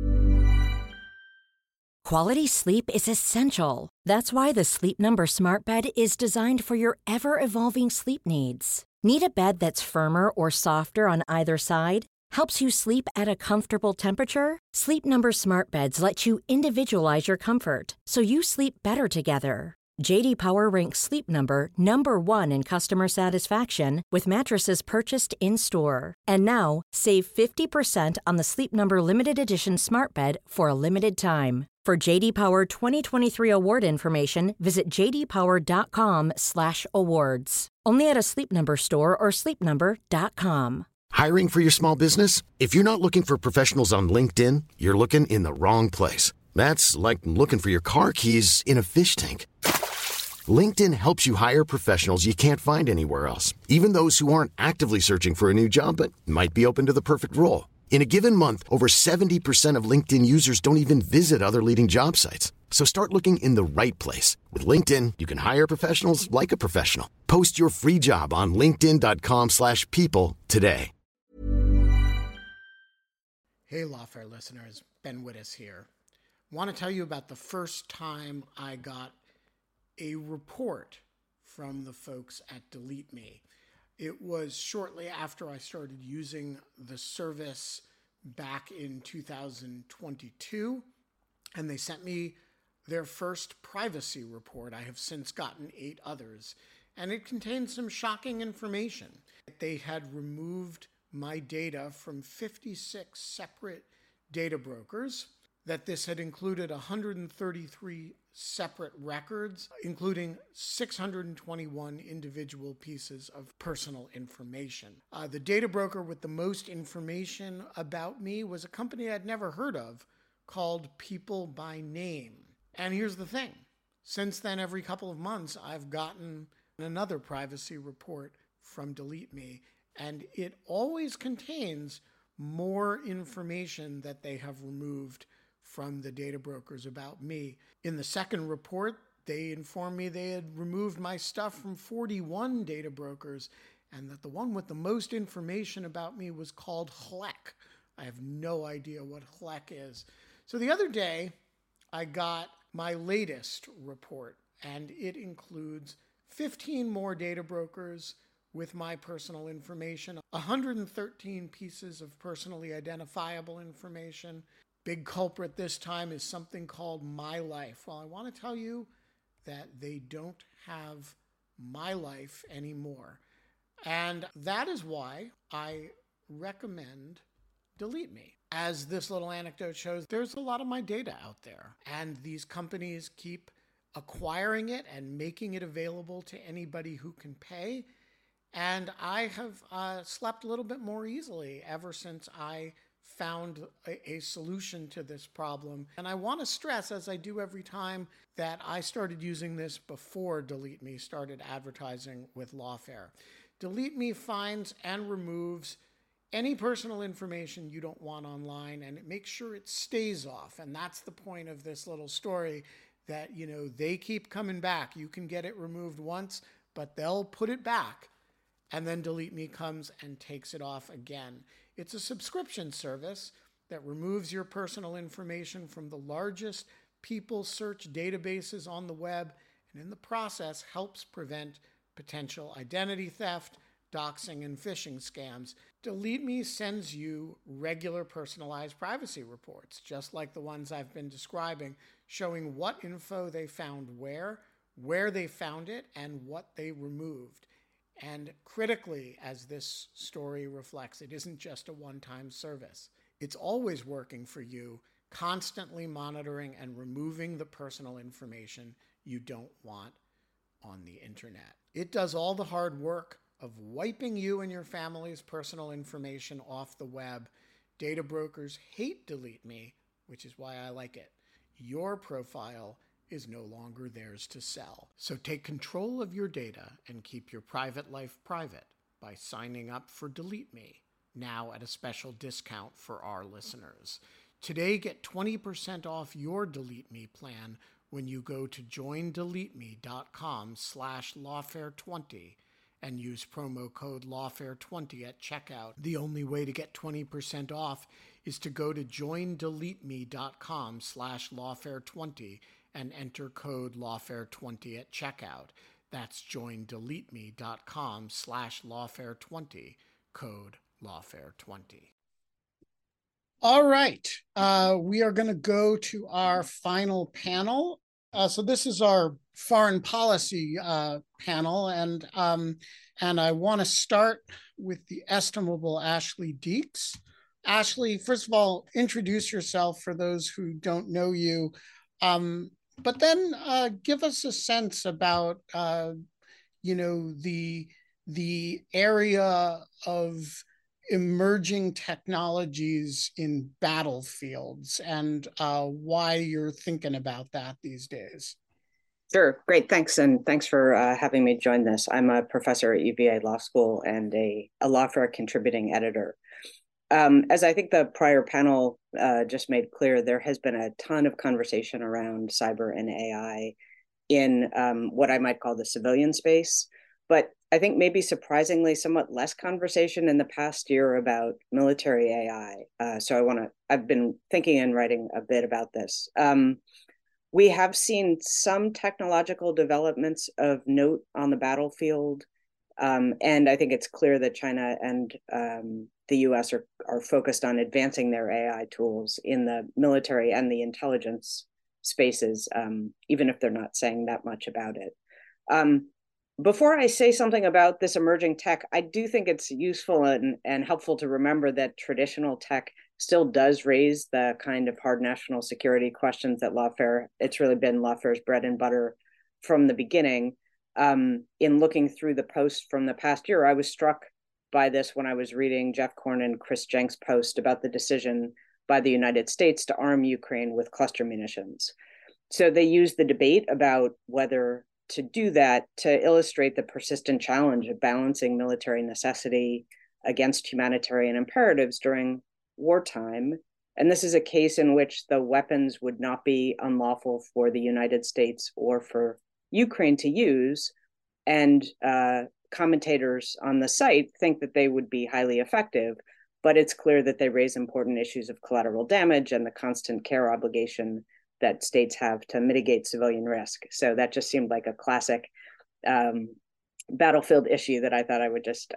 Quality sleep is essential. That's why the Sleep Number Smart Bed is designed for your ever-evolving sleep needs. Need a bed that's firmer or softer on either side? Helps you sleep at a comfortable temperature? Sleep Number Smart Beds let you individualize your comfort so you sleep better together. J.D. Power ranks Sleep Number number one in customer satisfaction with mattresses purchased in-store. And now, save 50% on the Sleep Number Limited Edition Smart Bed for a limited time. For J.D. Power 2023 award information, visit jdpower.com/awards. Only at a Sleep Number store or sleepnumber.com. Hiring for your small business? If you're not looking for professionals on LinkedIn, you're looking in the wrong place. That's like looking for your car keys in a fish tank. LinkedIn helps you hire professionals you can't find anywhere else, even those who aren't actively searching for a new job but might be open to the perfect role. In a given month, over 70% of LinkedIn users don't even visit other leading job sites. So start looking in the right place. With LinkedIn, you can hire professionals like a professional. Post your free job on linkedin.com/people today. Hey, Lawfare listeners, Ben Wittes here. Want to tell you about the first time I got a report from the folks at Delete Me. It was shortly after I started using the service back in 2022, and they sent me their first privacy report. I have since gotten 8 others, and it contained some shocking information. They had removed my data from 56 separate data brokers, that this had included 133 separate records, including 621 individual pieces of personal information. The data broker with the most information about me was a company I'd never heard of called People by Name. And here's the thing. Since then, every couple of months, I've gotten another privacy report from Delete Me, and it always contains more information that they have removed from the data brokers about me. In the second report, they informed me they had removed my stuff from 41 data brokers, and that the one with the most information about me was called HLEC. I have no idea what HLEC is. So the other day, I got my latest report, and it includes 15 more data brokers with my personal information, 113 pieces of personally identifiable information. Big culprit this time is something called My Life. Well, I want to tell you that they don't have My Life anymore. And that is why I recommend Delete Me. As this little anecdote shows, there's a lot of my data out there, and these companies keep acquiring it and making it available to anybody who can pay. And I have slept a little bit more easily ever since I found a solution to this problem. And I want to stress, as I do every time, that I started using this before Delete Me started advertising with Lawfare. Delete Me finds and removes any personal information you don't want online, and it makes sure it stays off. And that's the point of this little story, that, they keep coming back. You can get it removed once, but they'll put it back, and then Delete Me comes and takes it off again. It's a subscription service that removes your personal information from the largest people search databases on the web, and in the process helps prevent potential identity theft, doxing, and phishing scams. Delete Me sends you regular personalized privacy reports, just like the ones I've been describing, showing what info they found where they found it, and what they removed. And critically, as this story reflects, it isn't just a one-time service. It's always working for you, constantly monitoring and removing the personal information you don't want on the internet. It does all the hard work of wiping you and your family's personal information off the web. Data brokers hate Delete Me, which is why I like it. Your profile is no longer theirs to sell. So take control of your data and keep your private life private by signing up for Delete Me, now at a special discount for our listeners. Today, get 20% off your Delete Me plan when you go to joindeleteme.com/lawfare20 and use promo code lawfare20 at checkout. The only way to get 20% off is to go to joindeleteme.com/lawfare20 and enter code lawfare20 at checkout. That's joindeleteme.com/lawfare20, code lawfare20. All right. We are going to go to our final panel. So this is our foreign policy panel, and I want to start with the estimable Ashley Deeks. Ashley, first of all, introduce yourself for those who don't know you, but then give us a sense about the area of emerging technologies in battlefields and why you're thinking about that these days. Sure. Great. Thanks. And thanks for having me join this. I'm a professor at UVA Law School and a Lawfare contributing editor. As I think the prior panel just made clear, there has been a ton of conversation around cyber and AI in what I might call the civilian space. But I think maybe surprisingly somewhat less conversation in the past year about military AI. So I've been thinking and writing a bit about this. We have seen some technological developments of note on the battlefield. And I think it's clear that China and the US are focused on advancing their AI tools in the military and the intelligence spaces, even if they're not saying that much about it. Before I say something about this emerging tech, I do think it's useful and helpful to remember that traditional tech still does raise the kind of hard national security questions that Lawfare, it's really been Lawfare's bread and butter from the beginning. In looking through the posts from the past year, I was struck by this when I was reading Jeff Korn and Chris Jenks' post about the decision by the United States to arm Ukraine with cluster munitions. So they used the debate about whether to do that to illustrate the persistent challenge of balancing military necessity against humanitarian imperatives during wartime. And this is a case in which the weapons would not be unlawful for the United States or for Ukraine to use. And commentators on the site think that they would be highly effective, but it's clear that they raise important issues of collateral damage and the constant care obligation that states have to mitigate civilian risk. So that just seemed like a classic battlefield issue that I thought I would just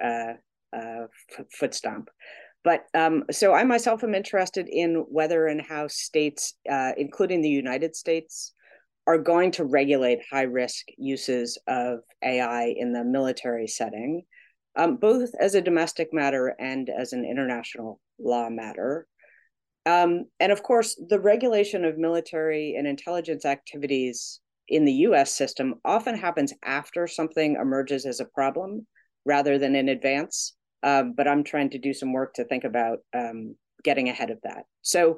foot stomp. But so I myself am interested in whether and how states, including the United States, are going to regulate high-risk uses of AI in the military setting, both as a domestic matter and as an international law matter. And of course, the regulation of military and intelligence activities in the US system often happens after something emerges as a problem rather than in advance. But I'm trying to do some work to think about getting ahead of that. So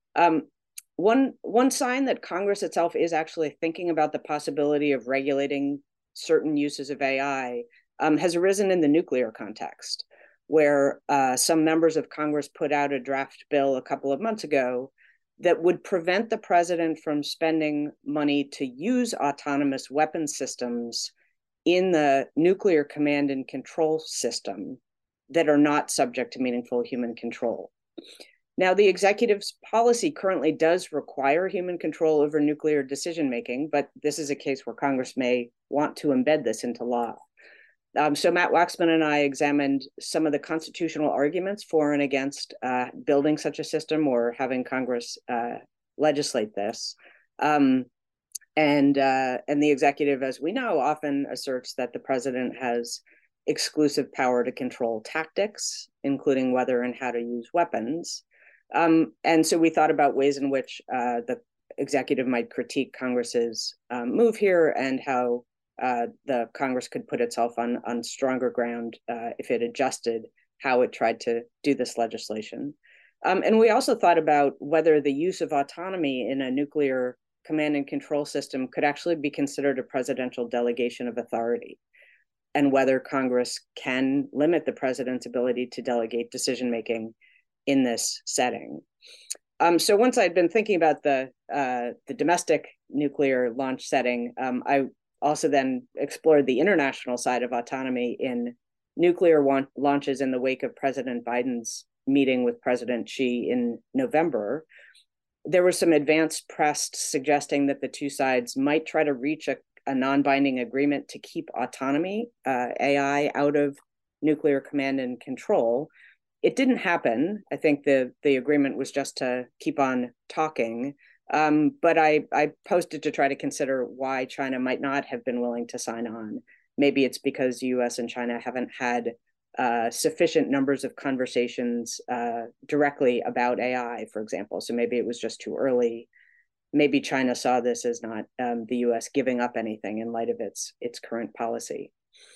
one sign that Congress itself is actually thinking about the possibility of regulating certain uses of AI has arisen in the nuclear context, where some members of Congress put out a draft bill a couple of months ago that would prevent the president from spending money to use autonomous weapon systems in the nuclear command and control system that are not subject to meaningful human control. Now, the executive's policy currently does require human control over nuclear decision-making, but this is a case where Congress may want to embed this into law. So Matt Waxman and I examined some of the constitutional arguments for and against building such a system or having Congress legislate this. And the executive, as we know, often asserts that the president has exclusive power to control tactics, including whether and how to use weapons. And so we thought about ways in which the executive might critique Congress's move here and how the Congress could put itself on stronger ground if it adjusted how it tried to do this legislation. And we also thought about whether the use of autonomy in a nuclear command and control system could actually be considered a presidential delegation of authority, and whether Congress can limit the president's ability to delegate decision-making in this setting. So once I'd been thinking about the domestic nuclear launch setting, I also then explored the international side of autonomy in nuclear launches in the wake of President Biden's meeting with President Xi in November. There was some advanced press suggesting that the two sides might try to reach a non-binding agreement to keep autonomy, AI, out of nuclear command and control It didn't happen. I think the agreement was just to keep on talking. But I posted to try to consider why China might not have been willing to sign on. Maybe it's because the US and China haven't had sufficient numbers of conversations directly about AI, for example. So maybe it was just too early. Maybe China saw this as not the US giving up anything in light of its current policy.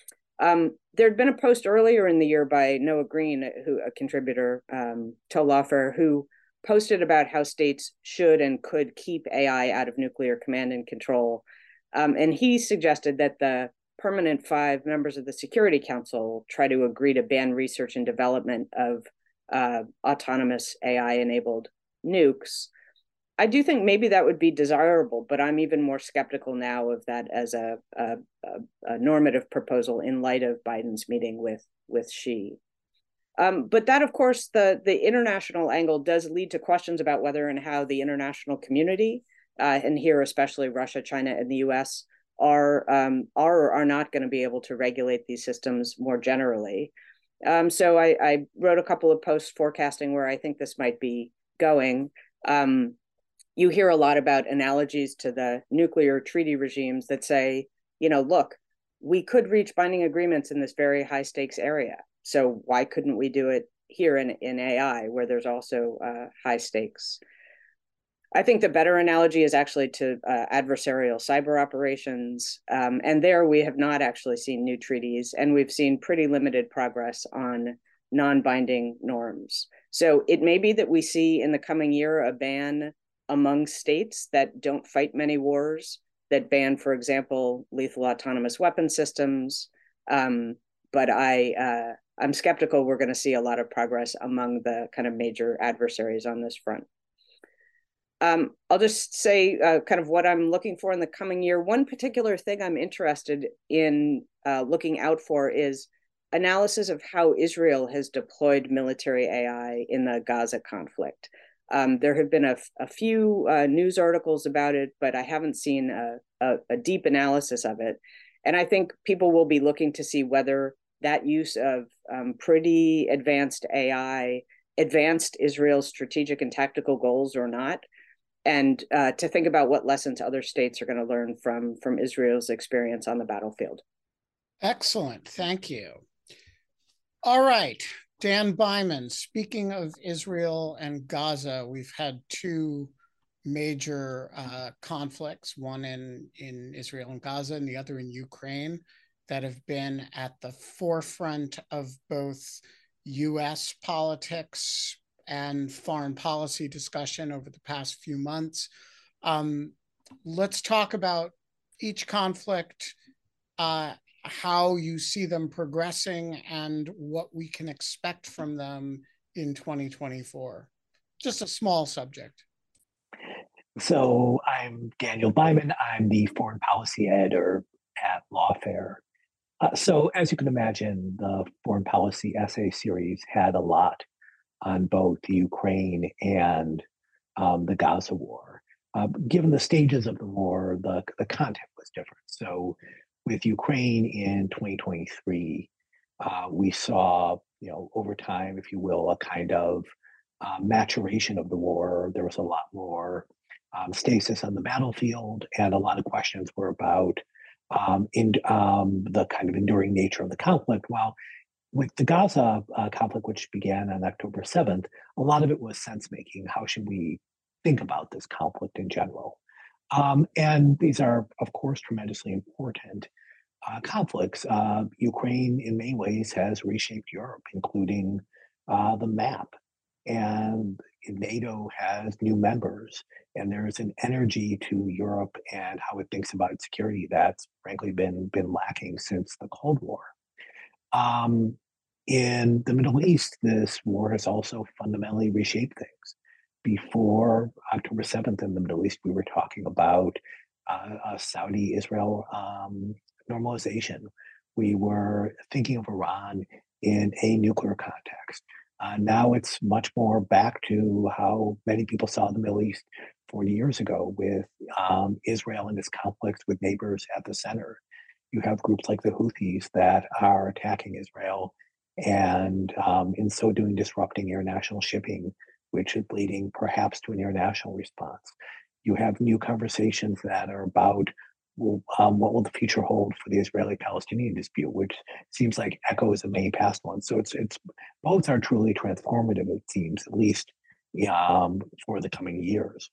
There'd been a post earlier in the year by Noah Green, a contributor to Lawfare, who posted about how states should and could keep AI out of nuclear command and control. And he suggested that the permanent 5 members of the Security Council try to agree to ban research and development of autonomous AI-enabled nukes. I do think maybe that would be desirable, but I'm even more skeptical now of that as a normative proposal in light of Biden's meeting with Xi. But that, of course, the international angle does lead to questions about whether and how the international community, and here especially Russia, China, and the US, are or are not going to be able to regulate these systems more generally. So I wrote a couple of posts forecasting where I think this might be going. You hear a lot about analogies to the nuclear treaty regimes that say, look, we could reach binding agreements in this very high stakes area. So why couldn't we do it here in AI, where there's also high stakes? I think the better analogy is actually to adversarial cyber operations. And there we have not actually seen new treaties, and we've seen pretty limited progress on non-binding norms. So it may be that we see in the coming year a ban among states that don't fight many wars, that ban, for example, lethal autonomous weapon systems. But I'm skeptical we're going to see a lot of progress among the kind of major adversaries on this front. I'll just say kind of what I'm looking for in the coming year. One particular thing I'm interested in looking out for is analysis of how Israel has deployed military AI in the Gaza conflict. There have been a few news articles about it, but I haven't seen a deep analysis of it. And I think people will be looking to see whether that use of pretty advanced AI advanced Israel's strategic and tactical goals or not, and to think about what lessons other states are going to learn from Israel's experience on the battlefield. Excellent. Thank you. All right. Dan Byman, speaking of Israel and Gaza, we've had 2 major conflicts, one in Israel and Gaza and the other in Ukraine, that have been at the forefront of both US politics and foreign policy discussion over the past few months. Let's talk about each conflict, how you see them progressing, and what we can expect from them in 2024. Just a small subject. So I'm Daniel Byman. I'm the foreign policy editor at Lawfare. So as you can imagine, the foreign policy essay series had a lot on both the Ukraine and the Gaza war. Given the stages of the war, the content was different. So with Ukraine in 2023, we saw, over time, if you will, a kind of maturation of the war. There was a lot more stasis on the battlefield, and a lot of questions were about the kind of enduring nature of the conflict. While with the Gaza conflict, which began on October 7th, a lot of it was sense-making. How should we think about this conflict in general? And these are, of course, tremendously important conflicts. Ukraine, in many ways, has reshaped Europe, including the map. And NATO has new members, and there's an energy to Europe and how it thinks about its security that's frankly been lacking since the Cold War. In the Middle East, this war has also fundamentally reshaped things. Before October 7th in the Middle East, we were talking about a Saudi-Israel normalization. We were thinking of Iran in a nuclear context. Now it's much more back to how many people saw the Middle East 40 years ago, with Israel and its conflicts with neighbors at the center. You have groups like the Houthis that are attacking Israel and in so doing, disrupting international shipping, which is leading perhaps to an international response. You have new conversations that are about what will the future hold for the Israeli-Palestinian dispute, which seems like echoes of many past ones. So it's both are truly transformative, it seems, at least for the coming years.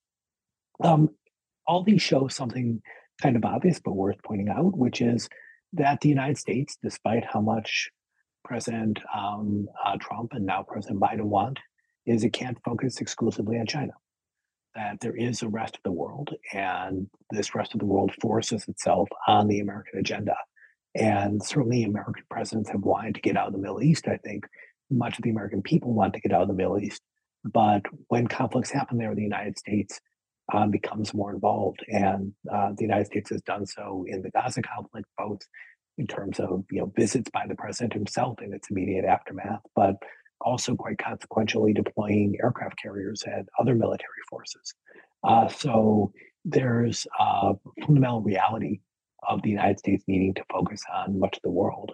All these show something kind of obvious but worth pointing out, which is that the United States, despite how much President Trump and now President Biden want, is it can't focus exclusively on China. That there is a rest of the world, and this rest of the world forces itself on the American agenda. And certainly American presidents have wanted to get out of the Middle East. I think much of the American people want to get out of the Middle East. But when conflicts happen there, the United States becomes more involved. And the United States has done so in the Gaza conflict, both in terms of visits by the president himself in its immediate aftermath, but also quite consequentially deploying aircraft carriers and other military forces. So there's a fundamental reality of the United States needing to focus on much of the world.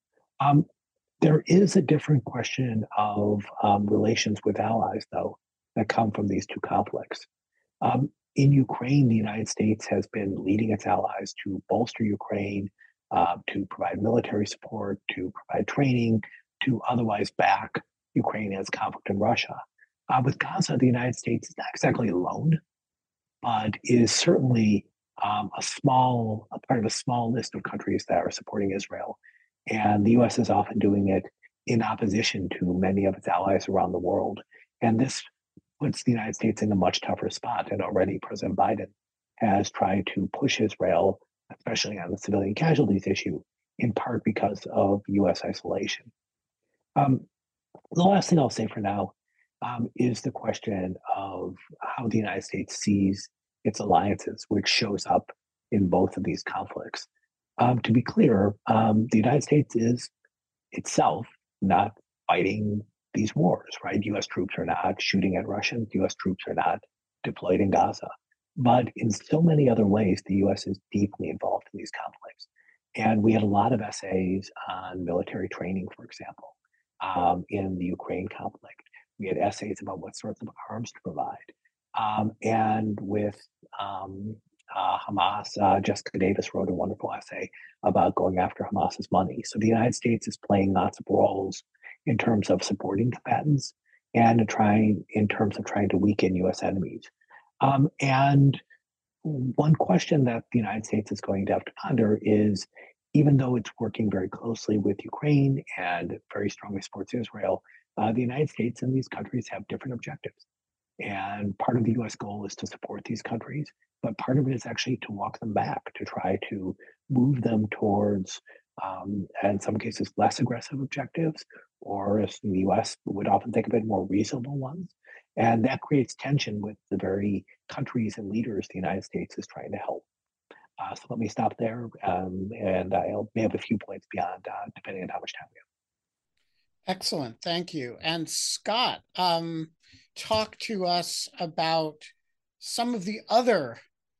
There is a different question of relations with allies, though, that come from these two conflicts. In Ukraine, the United States has been leading its allies to bolster Ukraine, to provide military support, to provide training, to otherwise back Ukraine as conflict in Russia. With Gaza, the United States is not exactly alone, but is certainly a part of a small list of countries that are supporting Israel. And the US is often doing it in opposition to many of its allies around the world. And this puts the United States in a much tougher spot. And already President Biden has tried to push Israel, especially on the civilian casualties issue, in part because of US isolation. The last thing I'll say for now is the question of how the United States sees its alliances, which shows up in both of these conflicts. To be clear, the United States is itself not fighting these wars, right? US troops are not shooting at Russians, US troops are not deployed in Gaza. But in so many other ways, the US is deeply involved in these conflicts. And we had a lot of essays on military training, for example, in the Ukraine conflict. We had essays about what sorts of arms to provide. And with Hamas, Jessica Davis wrote a wonderful essay about going after Hamas's money. So the United States is playing lots of roles in terms of supporting combatants and in terms of trying to weaken US enemies. And one question that the United States is going to have to ponder is, even though it's working very closely with Ukraine and very strongly supports Israel, the United States and these countries have different objectives. And part of the US goal is to support these countries, but part of it is actually to walk them back, to try to move them towards, in some cases, less aggressive objectives, or as the US would often think of it, more reasonable ones. And that creates tension with the very countries and leaders the United States is trying to help. So let me stop there, and I may have a few points beyond, depending on how much time we have. Excellent, thank you. And Scott, talk to us about some of the other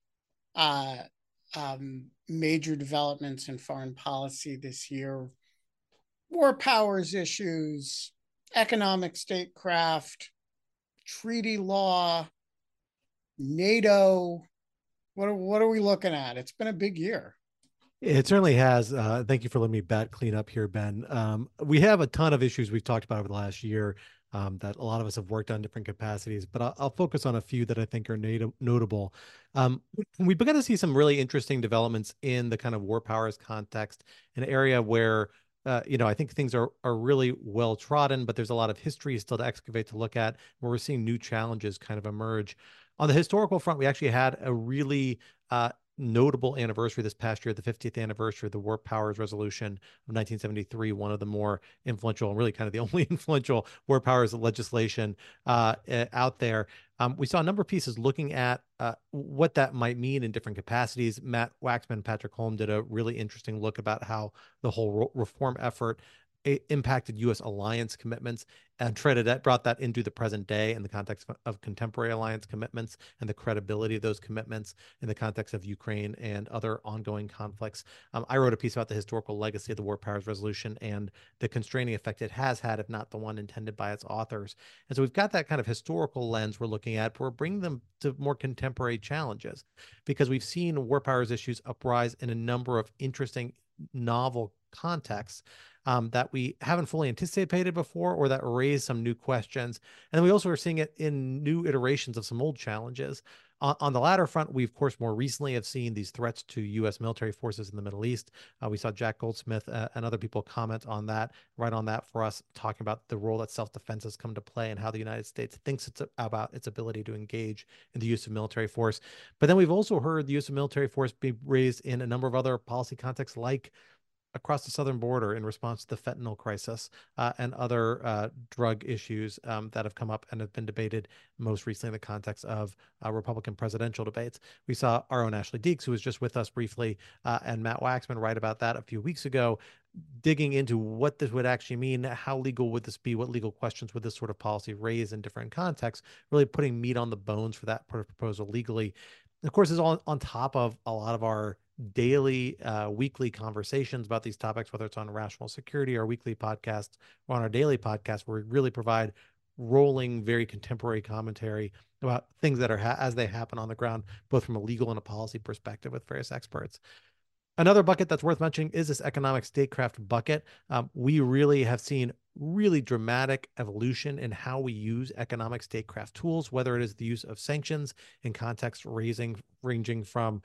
major developments in foreign policy this year: war powers issues, economic statecraft, treaty law, NATO. What are we looking at? It's been a big year. It certainly has. Thank you for letting me clean up here, Ben. We have a ton of issues we've talked about over the last year that a lot of us have worked on different capacities, but I'll focus on a few that I think are notable. We've begun to see some really interesting developments in the kind of war powers context, an area where I think things are really well trodden, but there's a lot of history still to excavate, to look at, where we're seeing new challenges kind of emerge. On the historical front, we actually had a really notable anniversary this past year, the 50th anniversary of the War Powers Resolution of 1973, one of the more influential, and really kind of the only influential war powers legislation out there. We saw a number of pieces looking at what that might mean in different capacities. Matt Waxman and Patrick Holm did a really interesting look about how the whole reform effort impacted U.S. alliance commitments, and Trinidad brought that into the present day in the context of contemporary alliance commitments and the credibility of those commitments in the context of Ukraine and other ongoing conflicts. I wrote a piece about the historical legacy of the War Powers Resolution and the constraining effect it has had, if not the one intended by its authors. And so we've got that kind of historical lens we're looking at, but we're bringing them to more contemporary challenges because we've seen war powers issues uprise in a number of interesting, novel contexts that we haven't fully anticipated before or that raise some new questions. And then we also are seeing it in new iterations of some old challenges. On the latter front, we, of course, more recently have seen these threats to U.S. military forces in the Middle East. We saw Jack Goldsmith and other people comment on that, right on that for us, talking about the role that self-defense has come to play and how the United States thinks it's about its ability to engage in the use of military force. But then we've also heard the use of military force be raised in a number of other policy contexts, like across the southern border in response to the fentanyl crisis and other drug issues that have come up and have been debated most recently in the context of Republican presidential debates. We saw our own Ashley Deeks, who was just with us briefly, and Matt Waxman write about that a few weeks ago, digging into what this would actually mean, how legal would this be, what legal questions would this sort of policy raise in different contexts, really putting meat on the bones for that proposal legally. And of course, it's all on top of a lot of our daily, weekly conversations about these topics, whether it's on Rational Security, our weekly podcast, or on our daily podcast, where we really provide rolling, very contemporary commentary about things that are as they happen on the ground, both from a legal and a policy perspective with various experts. Another bucket that's worth mentioning is this economic statecraft bucket. We really have seen really dramatic evolution in how we use economic statecraft tools, whether it is the use of sanctions in context ranging from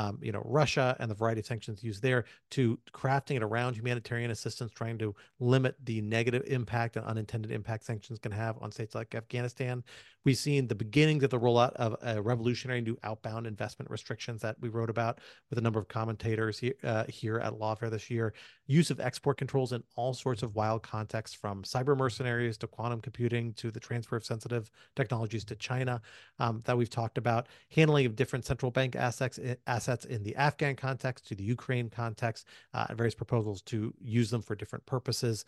Russia and the variety of sanctions used there, to crafting it around humanitarian assistance, trying to limit the negative impact and unintended impact sanctions can have on states like Afghanistan. We've seen the beginnings of the rollout of a revolutionary new outbound investment restrictions that we wrote about with a number of commentators here at Lawfare this year. Use of export controls in all sorts of wild contexts, from cyber mercenaries to quantum computing to the transfer of sensitive technologies to China that we've talked about. Handling of different central bank assets in the Afghan context to the Ukraine context, and various proposals to use them for different purposes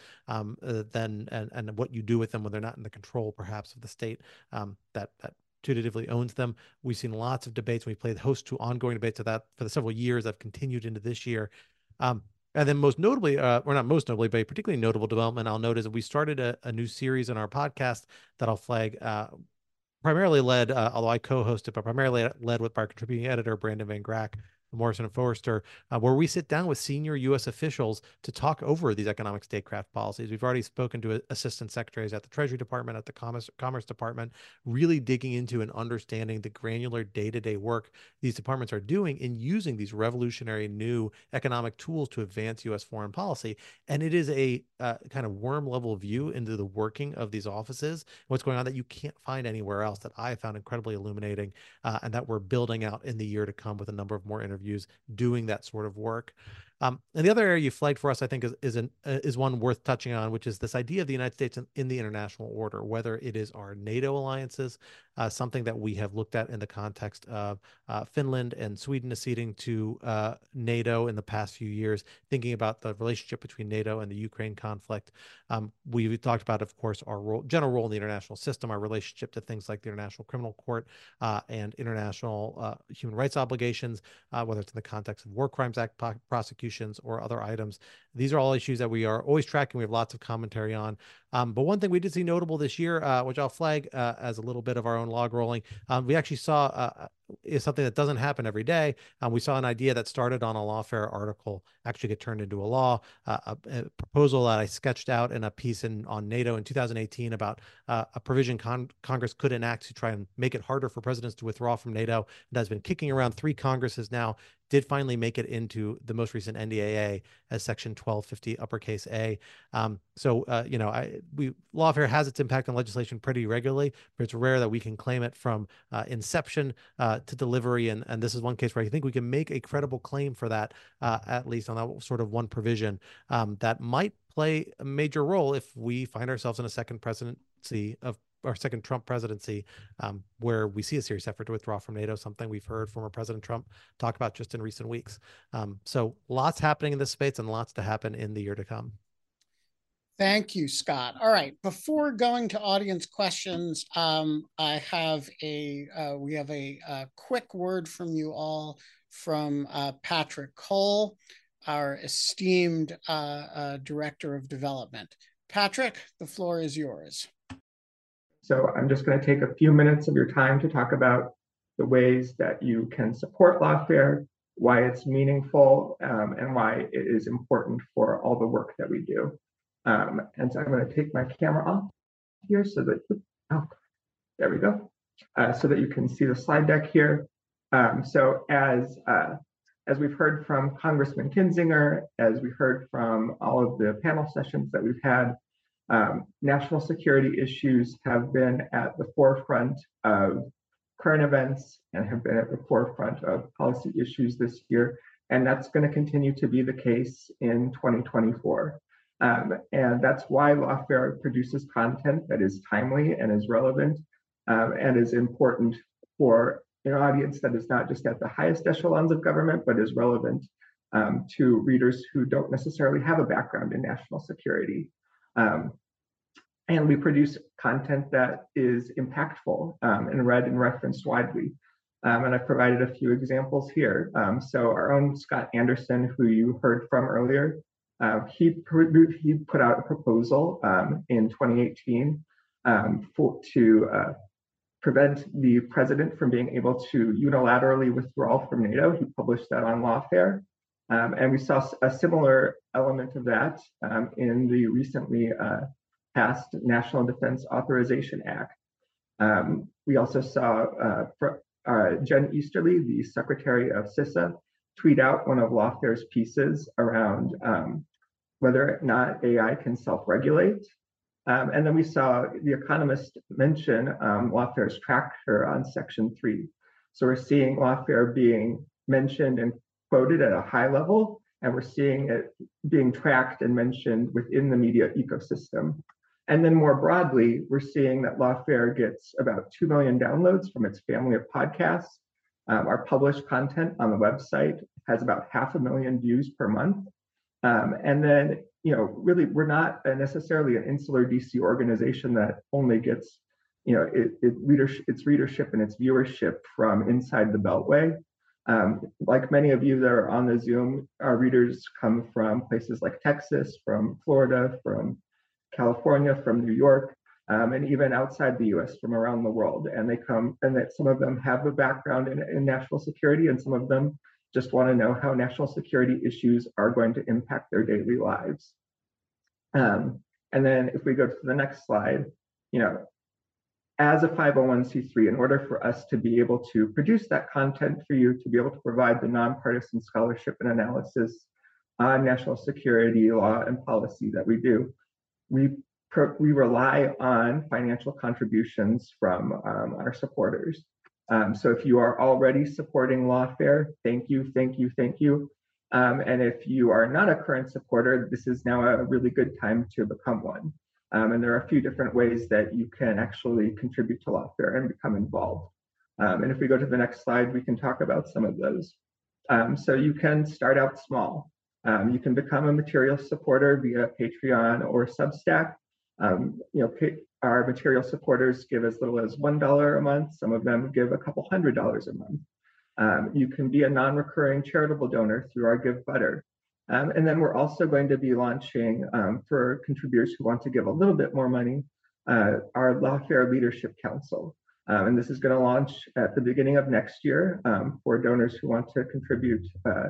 and what you do with them when they're not in the control, perhaps, of the state that putatively owns them. We've seen lots of debates. We've played host to ongoing debates of that for the several years that have continued into this year. And then most notably, or not most notably, but a particularly notable development I'll note is that we started a new series in our podcast that I'll flag, primarily led, although I co-hosted, but primarily led with our contributing editor, Brandon Van Grack, Morrison and Forrester, where we sit down with senior U.S. officials to talk over these economic statecraft policies. We've already spoken to assistant secretaries at the Treasury Department, at the Commerce Department, really digging into and understanding the granular day-to-day work these departments are doing in using these revolutionary new economic tools to advance U.S. foreign policy. And it is a kind of worm-level view into the working of these offices, what's going on that you can't find anywhere else, that I found incredibly illuminating, and that we're building out in the year to come with a number of more interviews doing that sort of work. And the other area you flagged for us, I think, is one worth touching on, which is this idea of the United States in the international order, whether it is our NATO alliances, something that we have looked at in the context of Finland and Sweden acceding to NATO in the past few years, thinking about the relationship between NATO and the Ukraine conflict. We talked about, of course, our general role in the international system, our relationship to things like the International Criminal Court and international human rights obligations, whether it's in the context of War Crimes Act prosecutions or other items. These are all issues that we are always tracking. We have lots of commentary on. But one thing we did see notable this year, which I'll flag as a little bit of our own log rolling, we actually saw is something that doesn't happen every day. We saw an idea that started on a Lawfare article actually get turned into a law, a proposal that I sketched out in a piece on NATO in 2018 about a provision Congress could enact to try and make it harder for presidents to withdraw from NATO. It has been kicking around 3 Congresses now, did finally make it into the most recent NDAA as Section 1250 uppercase A. Lawfare has its impact on legislation pretty regularly, but it's rare that we can claim it from inception to delivery. And this is one case where I think we can make a credible claim for that, at least on that sort of one provision that might play a major role if we find ourselves in a second presidency of our second Trump presidency, where we see a serious effort to withdraw from NATO, something we've heard former President Trump talk about just in recent weeks. So lots happening in this space and lots to happen in the year to come. Thank you, Scott. All right, before going to audience questions, I have we have a quick word from you all from Patrick Cole, our esteemed Director of Development. Patrick, the floor is yours. So I'm just going to take a few minutes of your time to talk about the ways that you can support Lawfare, why it's meaningful, and why it is important for all the work that we do. And so I'm going to take my camera off here so that, there we go, so that you can see the slide deck here. So as we've heard from Congressman Kinzinger, as we heard from all of the panel sessions that we've had, national security issues have been at the forefront of current events and have been at the forefront of policy issues this year. And that's going to continue to be the case in 2024. And that's why Lawfare produces content that is timely and is relevant and is important for an audience that is not just at the highest echelons of government, but is relevant to readers who don't necessarily have a background in national security. And we produce content that is impactful and read and referenced widely. And I've provided a few examples here. So our own Scott Anderson, who you heard from earlier, he put out a proposal in 2018 to prevent the president from being able to unilaterally withdraw from NATO. He published that on Lawfare. And we saw a similar element of that in the recently passed National Defense Authorization Act. We also saw Jen Easterly, the Secretary of CISA, tweet out one of Lawfare's pieces around whether or not AI can self-regulate. And then we saw The Economist mention Lawfare's tracker on Section 3. So we're seeing Lawfare being mentioned and quoted at a high level, and we're seeing it being tracked and mentioned within the media ecosystem. And then more broadly, we're seeing that Lawfare gets about 2 million downloads from its family of podcasts. Our published content on the website has about 500,000 views per month. And then, really, we're not necessarily an insular DC organization that only gets, its readership and its viewership from inside the Beltway. Like many of you that are on the Zoom, our readers come from places like Texas, from Florida, from California, from New York, and even outside the US from around the world. And they come, and that some of them have a background in national security, and some of them just want to know how national security issues are going to impact their daily lives. And then if we go to the next slide, as a 501c3, in order for us to be able to produce that content for you, to be able to provide the nonpartisan scholarship and analysis on national security law and policy that we do, we rely on financial contributions from our supporters. So if you are already supporting Lawfare, thank you, thank you, thank you. And if you are not a current supporter, this is now a really good time to become one. And there are a few different ways that you can actually contribute to Lawfare and become involved. And if we go to the next slide, we can talk about some of those. So you can start out small. You can become a material supporter via Patreon or Substack. Our material supporters give as little as $1 a month. Some of them give a couple $100 a month. You can be a non-recurring charitable donor through our Give Butter. And then we're also going to be launching, for contributors who want to give a little bit more money, our Lawfare Leadership Council. And this is going to launch at the beginning of next year for donors who want to contribute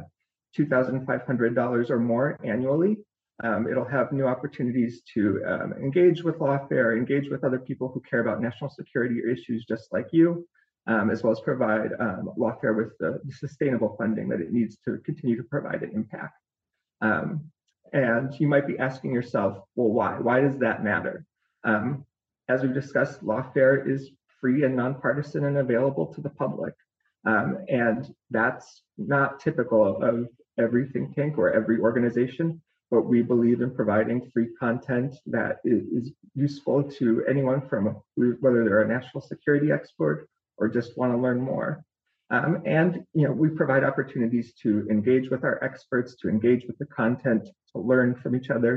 $2,500 or more annually. It'll have new opportunities to engage with Lawfare, engage with other people who care about national security issues just like you, as well as provide Lawfare with the sustainable funding that it needs to continue to provide an impact. And you might be asking yourself, well, why? Why does that matter? As we've discussed, Lawfare is free and nonpartisan and available to the public. And that's not typical of every think tank or every organization, but we believe in providing free content that is useful to anyone, from whether they're a national security expert or just want to learn more. And we provide opportunities to engage with our experts, to engage with the content, to learn from each other.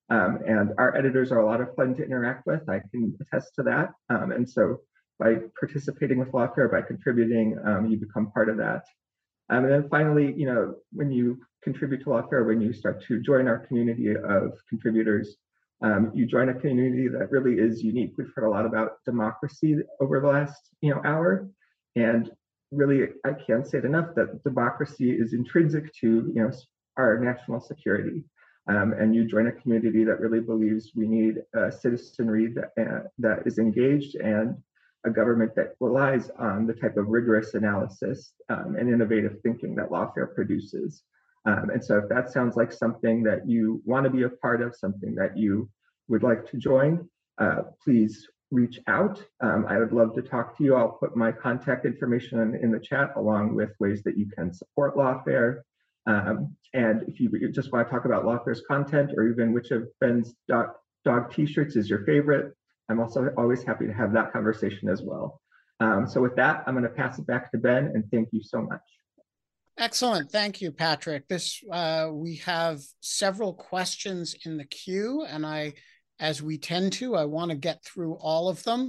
And our editors are a lot of fun to interact with. I can attest to that. And so by participating with Lawfare, by contributing, you become part of that. And then finally, when you contribute to Lawfare, when you start to join our community of contributors, you join a community that really is unique. We've heard a lot about democracy over the last hour, and really, I can't say it enough that democracy is intrinsic to our national security. And you join a community that really believes we need a citizenry that is engaged and a government that relies on the type of rigorous analysis and innovative thinking that Lawfare produces. And so if that sounds like something that you want to be a part of, something that you would like to join, please reach out. I would love to talk to you. I'll put my contact information in the chat along with ways that you can support Lawfare. And if you just want to talk about Lawfare's content or even which of Ben's dog t-shirts is your favorite, I'm also always happy to have that conversation as well. So with that, I'm going to pass it back to Ben, and thank you so much. Excellent. Thank you, Patrick. We have several questions in the queue, and as we tend to, I want to get through all of them.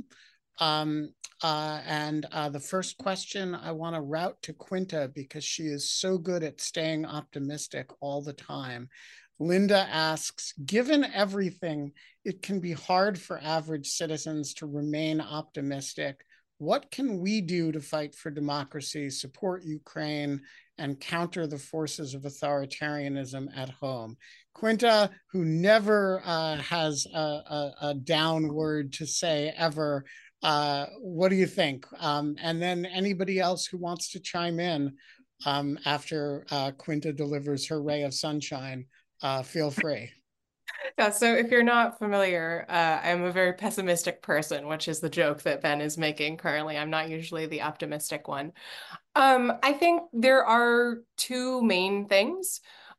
The first question I want to route to Quinta because she is so good at staying optimistic all the time. Linda asks, given everything, it can be hard for average citizens to remain optimistic. What can we do to fight for democracy, support Ukraine, and counter the forces of authoritarianism at home? Quinta, who never has a down word to say ever, what do you think? And then anybody else who wants to chime in after Quinta delivers her ray of sunshine, feel free. Yeah, so if you're not familiar, I'm a very pessimistic person, which is the joke that Ben is making currently. I'm not usually the optimistic one. I think there are two main things.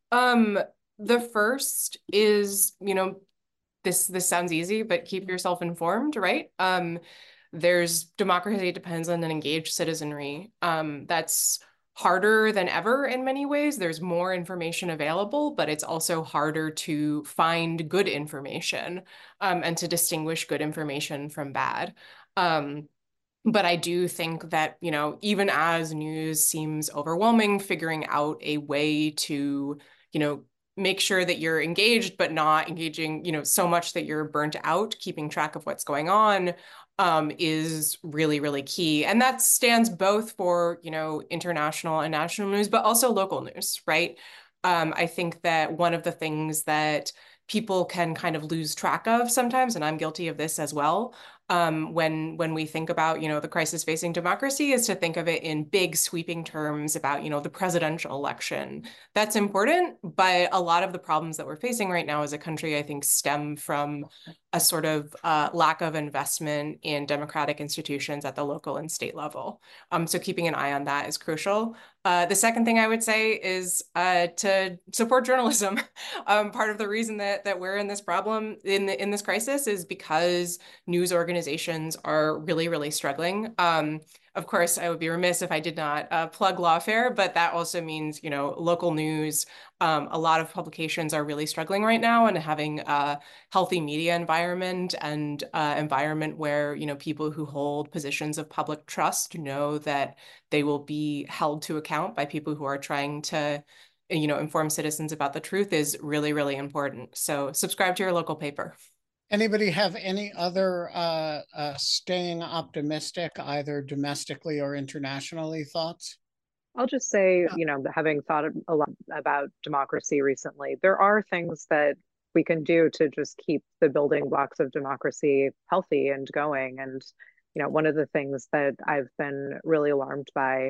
The first is, this sounds easy, but keep yourself informed, right? There's democracy depends on an engaged citizenry. That's harder than ever in many ways. There's more information available, but it's also harder to find good information and to distinguish good information from bad. But I do think that, even as news seems overwhelming, figuring out a way to, make sure that you're engaged, but not engaging, so much that you're burnt out, keeping track of what's going on, is really, really key. And that stands both for, international and national news, but also local news, right? I think that one of the things that people can kind of lose track of sometimes, and I'm guilty of this as well, when we think about, the crisis facing democracy, is to think of it in big sweeping terms about, the presidential election. That's important, but a lot of the problems that we're facing right now as a country, I think, stem from a sort of lack of investment in democratic institutions at the local and state level. So keeping an eye on that is crucial. The second thing I would say is to support journalism. Part of the reason that we're in this problem, in this crisis, is because news organizations are really, really struggling. Of course, I would be remiss if I did not plug Lawfare, but that also means, local news. A lot of publications are really struggling right now, and having a healthy media environment and environment where, people who hold positions of public trust know that they will be held to account by people who are trying to, inform citizens about the truth is really, really important. So subscribe to your local paper. Anybody have any other staying optimistic, either domestically or internationally, thoughts? I'll just say, having thought a lot about democracy recently, there are things that we can do to just keep the building blocks of democracy healthy and going. And, one of the things that I've been really alarmed by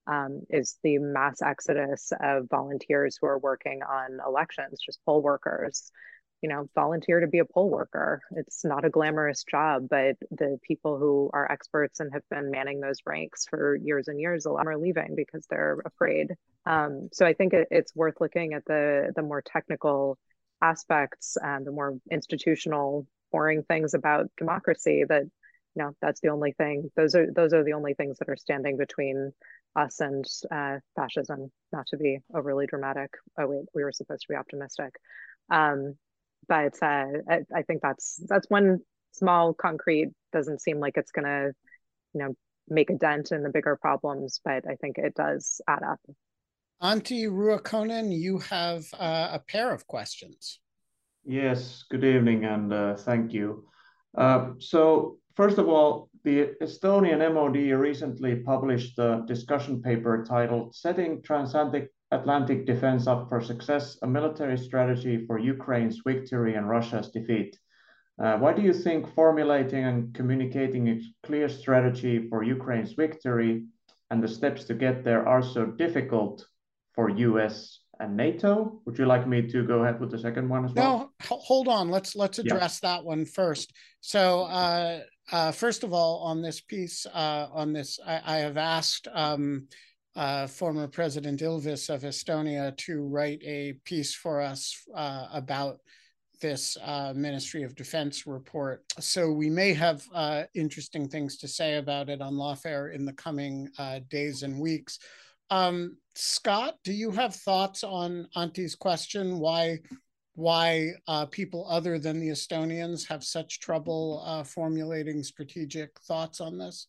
is the mass exodus of volunteers who are working on elections, just poll workers. Volunteer to be a poll worker. It's not a glamorous job, but the people who are experts and have been manning those ranks for years and years, a lot are leaving because they're afraid. So I think it's worth looking at the more technical aspects and the more institutional, boring things about democracy. That that's the only thing. Those are the only things that are standing between us and fascism. Not to be overly dramatic. Oh wait, we were supposed to be optimistic. but I think that's one small concrete. Doesn't seem like it's going to, make a dent in the bigger problems, but I think it does add up. Antti Ruokonen, you have a pair of questions. Yes, good evening and thank you. So first of all, the Estonian MOD recently published a discussion paper titled Setting Transatlantic Defense Up for Success, a Military Strategy for Ukraine's Victory and Russia's Defeat. Why do you think formulating and communicating a clear strategy for Ukraine's victory and the steps to get there are so difficult for US and NATO? Would you like me to go ahead with the second one as well? No, hold on. Let's address that one first. So first of all, on this piece, I have asked former President Ilves of Estonia to write a piece for us about this Ministry of Defense report. So we may have interesting things to say about it on Lawfare in the coming days and weeks. Scott, do you have thoughts on Antti's question? Why people other than the Estonians have such trouble formulating strategic thoughts on this?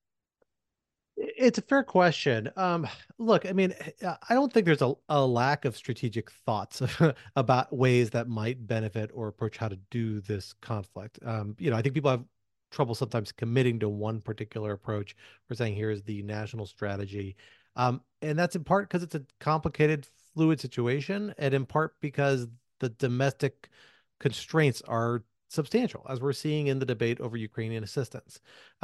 It's a fair question. Look, I mean, I don't think there's a lack of strategic thoughts about ways that might benefit or approach how to do this conflict. I think people have trouble sometimes committing to one particular approach. We're saying here is the national strategy. And that's in part because it's a complicated, fluid situation, and in part because the domestic constraints are substantial, as we're seeing in the debate over Ukrainian assistance.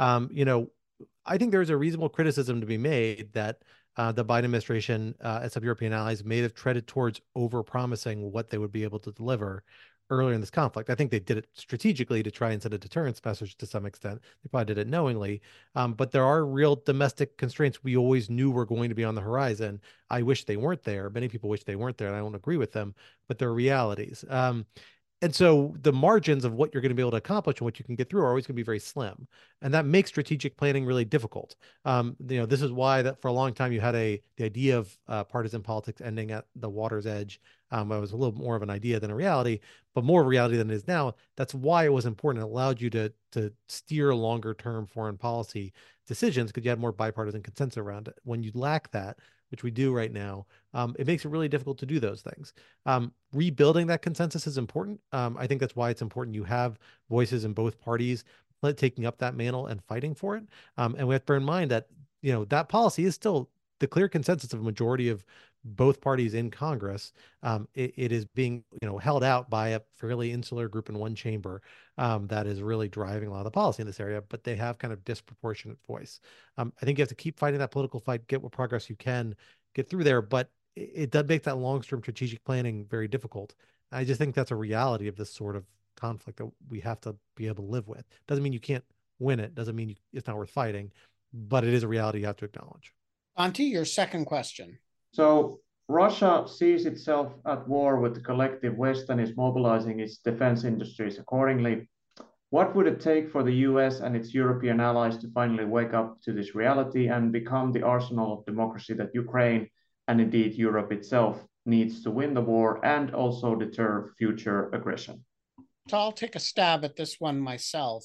I think there's a reasonable criticism to be made that the Biden administration and some European allies may have treaded towards over-promising what they would be able to deliver earlier in this conflict. I think they did it strategically to try and send a deterrence message to some extent. They probably did it knowingly, but there are real domestic constraints we always knew were going to be on the horizon. I wish they weren't there. Many people wish they weren't there, and I don't agree with them, but they're realities. And so the margins of what you're going to be able to accomplish and what you can get through are always going to be very slim. And that makes strategic planning really difficult. This is why that for a long time you had the idea of partisan politics ending at the water's edge. It was a little more of an idea than a reality, but more reality than it is now. That's why it was important. It allowed you to steer longer term foreign policy decisions because you had more bipartisan consensus around it. When you lack that, which we do right now, it makes it really difficult to do those things. Rebuilding that consensus is important. I think that's why it's important you have voices in both parties taking up that mantle and fighting for it. And we have to bear in mind that, that policy is still the clear consensus of a majority of both parties in Congress. It is being, held out by a fairly insular group in one chamber that is really driving a lot of the policy in this area, but they have kind of disproportionate voice. I think you have to keep fighting that political fight, get what progress you can, get through there, but it does make that long-term strategic planning very difficult. I just think that's a reality of this sort of conflict that we have to be able to live with. Doesn't mean you can't win it, doesn't mean it's not worth fighting, but it is a reality you have to acknowledge. Antti, your second question. So Russia sees itself at war with the collective West and is mobilizing its defense industries accordingly. What would it take for the US and its European allies to finally wake up to this reality and become the arsenal of democracy that Ukraine and indeed Europe itself needs to win the war and also deter future aggression? So I'll take a stab at this one myself.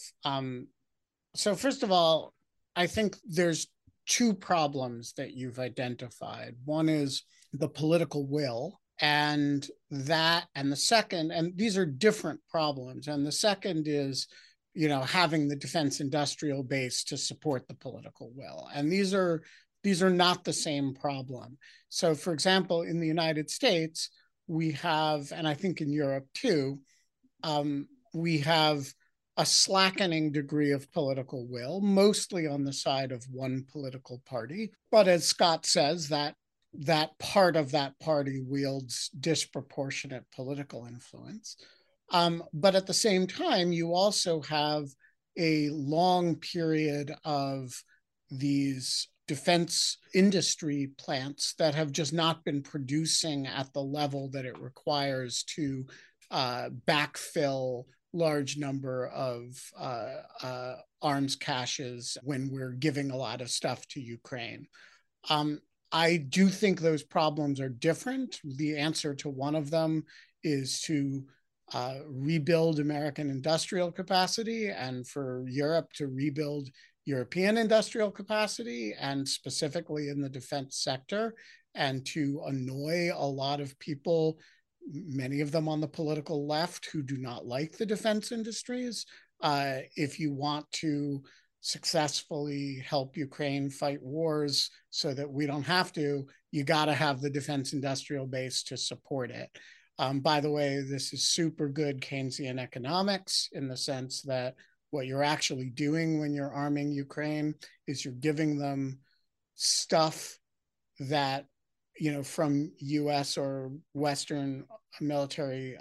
So first of all, I think there's two problems that you've identified. One is the political will, and the second, and these are different problems. And the second is, having the defense industrial base to support the political will. And these are not the same problem. So for example, in the United States, we have, and I think in Europe too, we have a slackening degree of political will, mostly on the side of one political party. But as Scott says, that part of that party wields disproportionate political influence. But at the same time, you also have a long period of these defense industry plants that have just not been producing at the level that it requires to backfill large number of arms caches when we're giving a lot of stuff to Ukraine. I do think those problems are different. The answer to one of them is to rebuild American industrial capacity and for Europe to rebuild European industrial capacity, and specifically in the defense sector, and to annoy a lot of people, many of them on the political left, who do not like the defense industries. If you want to successfully help Ukraine fight wars so that we don't have to, you got to have the defense industrial base to support it. By the way, this is super good Keynesian economics in the sense that what you're actually doing when you're arming Ukraine is you're giving them stuff that, you know, from US or Western military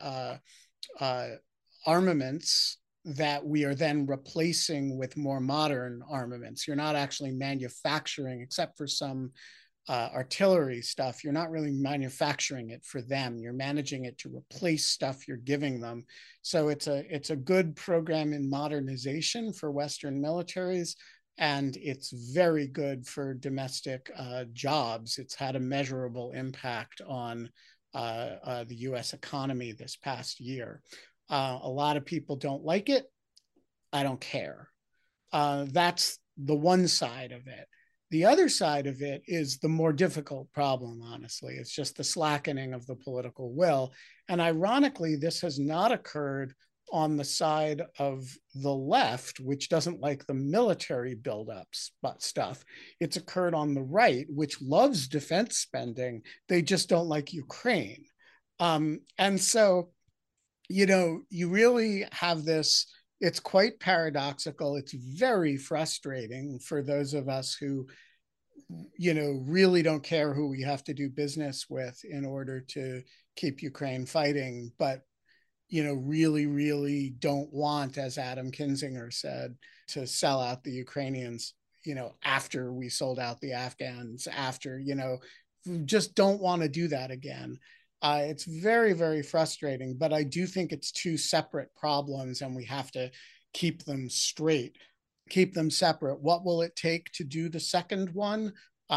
armaments that we are then replacing with more modern armaments. You're not actually manufacturing, except for some artillery stuff, you're not really manufacturing it for them. You're managing it to replace stuff you're giving them. So it's a good program in modernization for Western militaries, and it's very good for domestic jobs. It's had a measurable impact on the US economy this past year. A lot of people don't like it. I don't care. That's the one side of it. The other side of it is the more difficult problem, honestly. It's just the slackening of the political will. And ironically, this has not occurred on the side of the left, which doesn't like the military buildups but stuff. It's occurred on the right, which loves defense spending. They just don't like Ukraine. And so, you know, you really have this. It's quite paradoxical. It's very frustrating for those of us who, you know, really don't care who we have to do business with in order to keep Ukraine fighting, but, you know, really, really don't want, as Adam Kinzinger said, to sell out the Ukrainians, you know, after we sold out the Afghans, after, you know, just don't want to do that again. It's very, very frustrating, but I do think it's two separate problems and we have to keep them straight, keep them separate. What will it take to do the second one?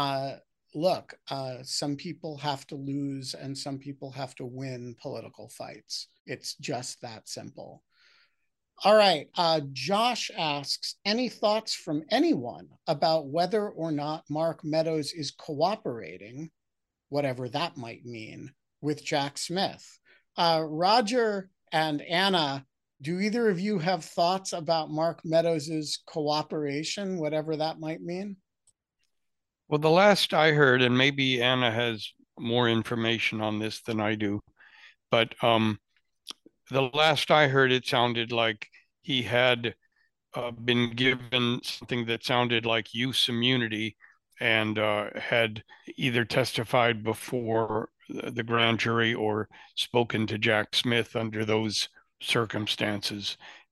Look, some people have to lose and some people have to win political fights. It's just that simple. All right, Josh asks, any thoughts from anyone about whether or not Mark Meadows is cooperating, whatever that might mean, with Jack Smith? Roger and Anna, do either of you have thoughts about Mark Meadows's cooperation, whatever that might mean? Well, the last I heard, and maybe Anna has more information on this than I do, but the last I heard, it sounded like he had been given something that sounded like use immunity and had either testified before the grand jury or spoken to Jack Smith under those circumstances.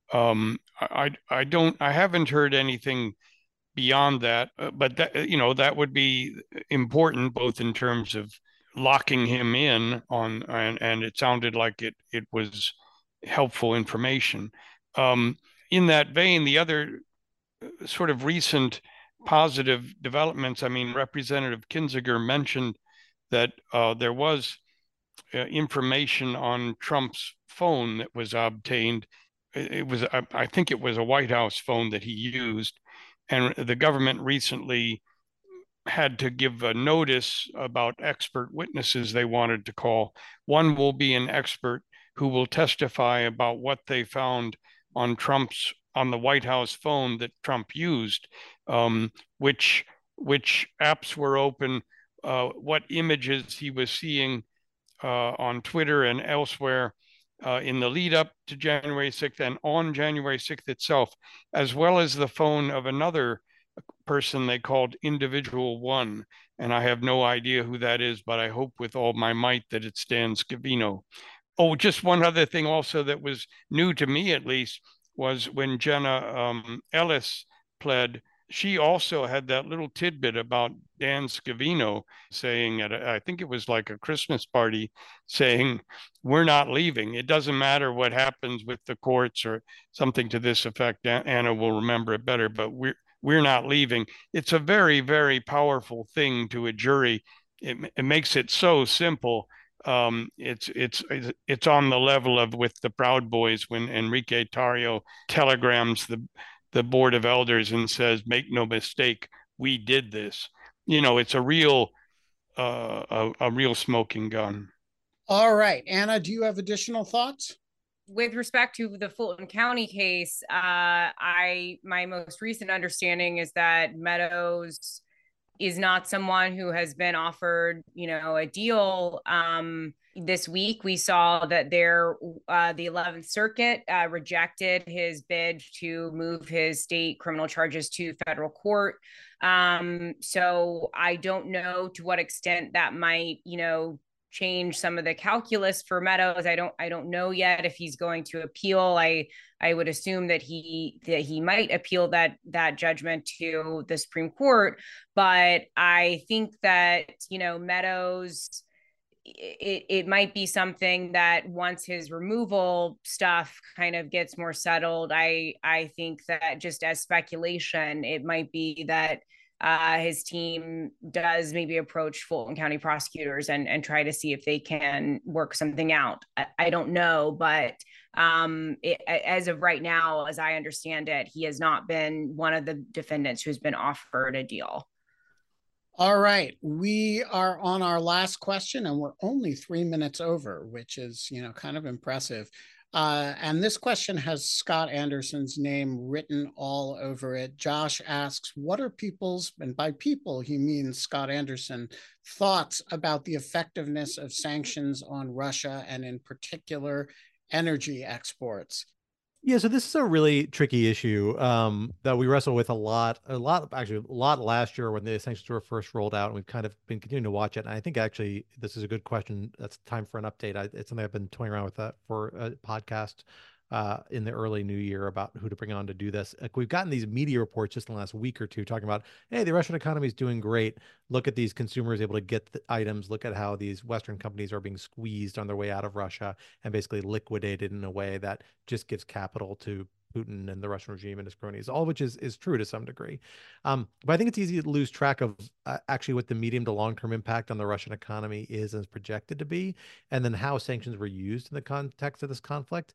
I haven't heard anything beyond that, but that, you know, that would be important both in terms of locking him in on, and it sounded like it was helpful information. In that vein, the other sort of recent positive developments, I mean, Representative Kinzinger mentioned that there was information on Trump's phone that was obtained. It was, I think it was a White House phone that he used. And the government recently had to give a notice about expert witnesses they wanted to call. One will be an expert who will testify about what they found on the White House phone that Trump used, which apps were open, what images he was seeing on Twitter and elsewhere in the lead up to January 6th and on January 6th itself, as well as the phone of another person they called Individual One. And I have no idea who that is, but I hope with all my might that it's Dan Scavino. Oh, just one other thing also that was new to me, at least, was when Jenna Ellis pled, she also had that little tidbit about Dan Scavino saying I think it was like a Christmas party, saying, we're not leaving. It doesn't matter what happens with the courts or something to this effect. Anna will remember it better, but we're not leaving. It's a very, very powerful thing to a jury. It makes it so simple. it's on the level of with the Proud Boys when Enrique Tarrio telegrams the board of elders and says, "Make no mistake, we did this." It's a real smoking gun. All right, Anna, do you have additional thoughts? With respect to the Fulton County case, my most recent understanding is that Meadows is not someone who has been offered, a deal. This week, we saw that the 11th Circuit rejected his bid to move his state criminal charges to federal court. So I don't know to what extent that might, change some of the calculus for Meadows. I don't know yet if he's going to appeal. I would assume that he might appeal that judgment to the Supreme Court, but I think that Meadows, it might be something that once his removal stuff kind of gets more settled, I think that just as speculation, it might be that his team does maybe approach Fulton County prosecutors and try to see if they can work something out. I don't know, but as of right now, as I understand it, he has not been one of the defendants who's been offered a deal. All right, we are on our last question and we're only 3 minutes over, which is, kind of impressive. And this question has Scott Anderson's name written all over it. Josh asks, what are people's, and by people, he means Scott Anderson, thoughts about the effectiveness of sanctions on Russia and in particular energy exports? Yeah, so this is a really tricky issue that we wrestle with a lot last year when the sanctions were first rolled out, and we've kind of been continuing to watch it. And I think actually this is a good question. That's time for an update. It's something I've been toying around with for a podcast in the early new year about who to bring on to do this. Like, we've gotten these media reports just in the last week or two talking about, hey, the Russian economy is doing great. Look at these consumers able to get the items. Look at how these Western companies are being squeezed on their way out of Russia and basically liquidated in a way that just gives capital to Putin and the Russian regime and his cronies, all of which is true to some degree. But I think it's easy to lose track of actually what the medium to long-term impact on the Russian economy is and is projected to be, and then how sanctions were used in the context of this conflict.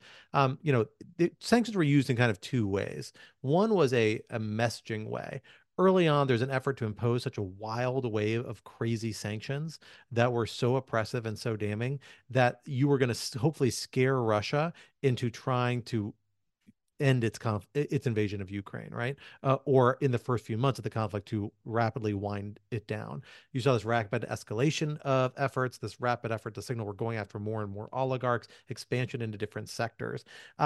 The sanctions were used in kind of two ways. One was a messaging way. Early on, there's an effort to impose such a wild wave of crazy sanctions that were so oppressive and so damning that you were going to hopefully scare Russia into trying to end its invasion of Ukraine, right? Or in the first few months of the conflict to rapidly wind it down. You saw this rapid escalation of efforts, this rapid effort to signal we're going after more and more oligarchs, expansion into different sectors.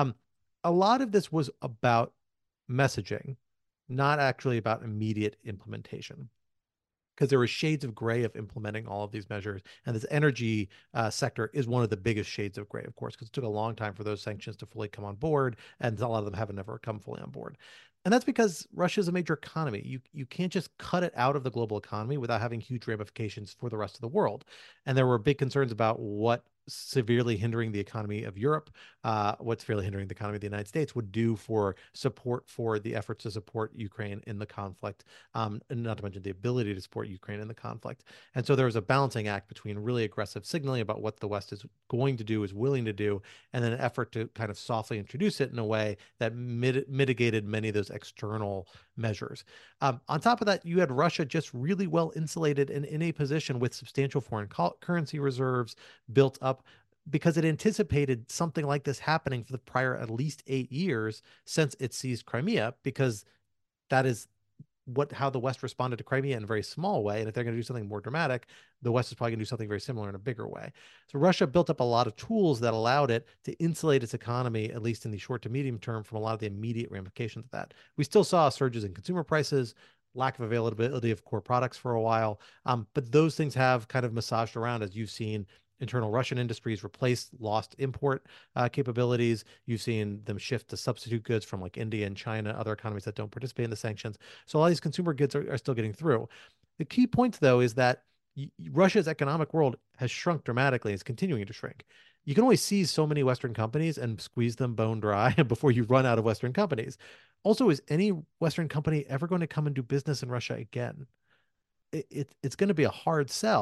A lot of this was about messaging, not actually about immediate implementation, because there were shades of gray of implementing all of these measures. And this energy sector is one of the biggest shades of gray, of course, because it took a long time for those sanctions to fully come on board, and a lot of them haven't ever come fully on board. And that's because Russia is a major economy. You can't just cut it out of the global economy without having huge ramifications for the rest of the world. And there were big concerns about what severely hindering the economy of Europe, what's severely hindering the economy of the United States would do for support for the efforts to support Ukraine in the conflict, and not to mention the ability to support Ukraine in the conflict. And so there was a balancing act between really aggressive signaling about what the West is going to do, is willing to do, and then an effort to kind of softly introduce it in a way that mitigated many of those external measures. On top of that, you had Russia just really well insulated and in a position with substantial foreign currency reserves built up, because it anticipated something like this happening for the prior at least 8 years since it seized Crimea, because that is how the West responded to Crimea in a very small way. And if they're going to do something more dramatic, the West is probably going to do something very similar in a bigger way. So Russia built up a lot of tools that allowed it to insulate its economy, at least in the short to medium term, from a lot of the immediate ramifications of that. We still saw surges in consumer prices, lack of availability of core products for a while. But those things have kind of massaged around, as you've seen internal Russian industries replace lost import capabilities. You've seen them shift to substitute goods from like India and China, other economies that don't participate in the sanctions. So a lot of these consumer goods are still getting through. The key point, though, is that Russia's economic world has shrunk dramatically and is continuing to shrink. You can only seize so many Western companies and squeeze them bone dry before you run out of Western companies. Also, is any Western company ever going to come and do business in Russia again? It's going to be a hard sell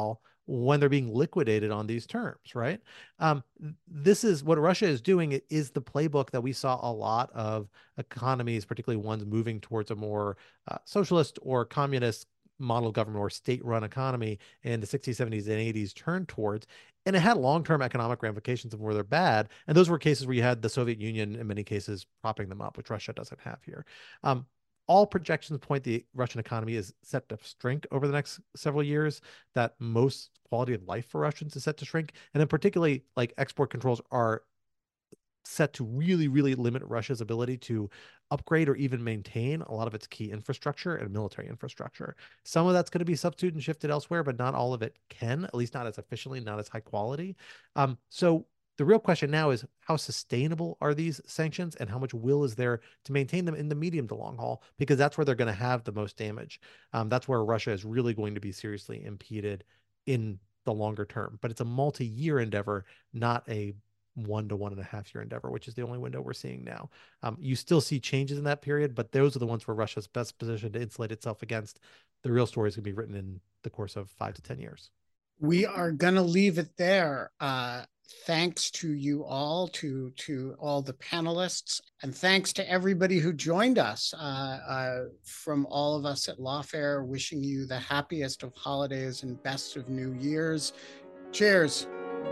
when they're being liquidated on these terms, right? This is what Russia is doing. It is the playbook that we saw a lot of economies, particularly ones moving towards a more socialist or communist model of government or state-run economy in the 60s, 70s, and 80s turned towards. And it had long-term economic ramifications of where they're bad. And those were cases where you had the Soviet Union, in many cases, propping them up, which Russia doesn't have here. All projections point the Russian economy is set to shrink over the next several years, that most quality of life for Russians is set to shrink. And then particularly, like, export controls are set to really, really limit Russia's ability to upgrade or even maintain a lot of its key infrastructure and military infrastructure. Some of that's going to be substituted and shifted elsewhere, but not all of it can, at least not as efficiently, not as high quality. So the real question now is, how sustainable are these sanctions and how much will is there to maintain them in the medium to long haul? Because that's where they're going to have the most damage. That's where Russia is really going to be seriously impeded in the longer term. But it's a multi-year endeavor, not a 1 to 1.5 year endeavor, which is the only window we're seeing now. You still see changes in that period, but those are the ones where Russia's best positioned to insulate itself against. The real story is going to be written in the course of 5 to 10 years. We are going to leave it there. Thanks to you all, to all the panelists, and thanks to everybody who joined us. From all of us at Lawfare, wishing you the happiest of holidays and best of New Year's. Cheers.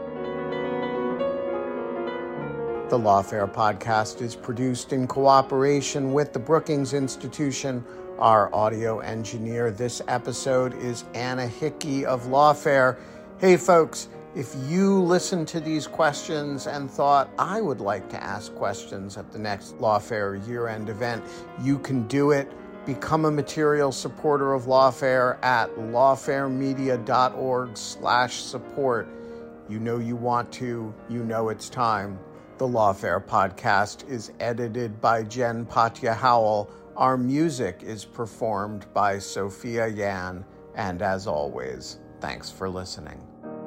The Lawfare podcast is produced in cooperation with the Brookings Institution. Our audio engineer this episode is Anna Hickey of Lawfare. Hey, folks, if you listened to these questions and thought, I would like to ask questions at the next Lawfare year-end event, you can do it. Become a material supporter of Lawfare at lawfaremedia.org/support. You know you want to, you know it's time. The Lawfare podcast is edited by Jen Patja Howell. Our music is performed by Sophia Yan. And as always, thanks for listening.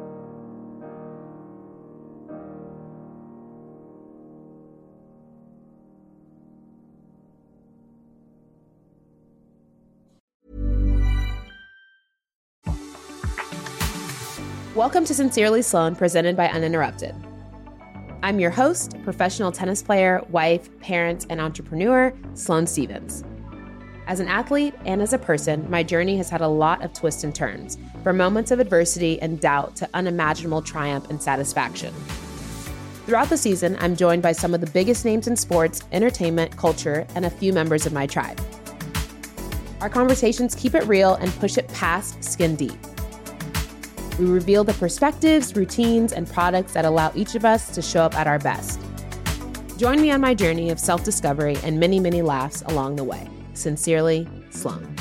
Welcome to Sincerely Sloan, presented by Uninterrupted. I'm your host, professional tennis player, wife, parent, and entrepreneur, Sloane Stevens. As an athlete and as a person, my journey has had a lot of twists and turns, from moments of adversity and doubt to unimaginable triumph and satisfaction. Throughout the season, I'm joined by some of the biggest names in sports, entertainment, culture, and a few members of my tribe. Our conversations keep it real and push it past skin deep. We reveal the perspectives, routines, and products that allow each of us to show up at our best. Join me on my journey of self-discovery and many, many laughs along the way. Sincerely, Sloane.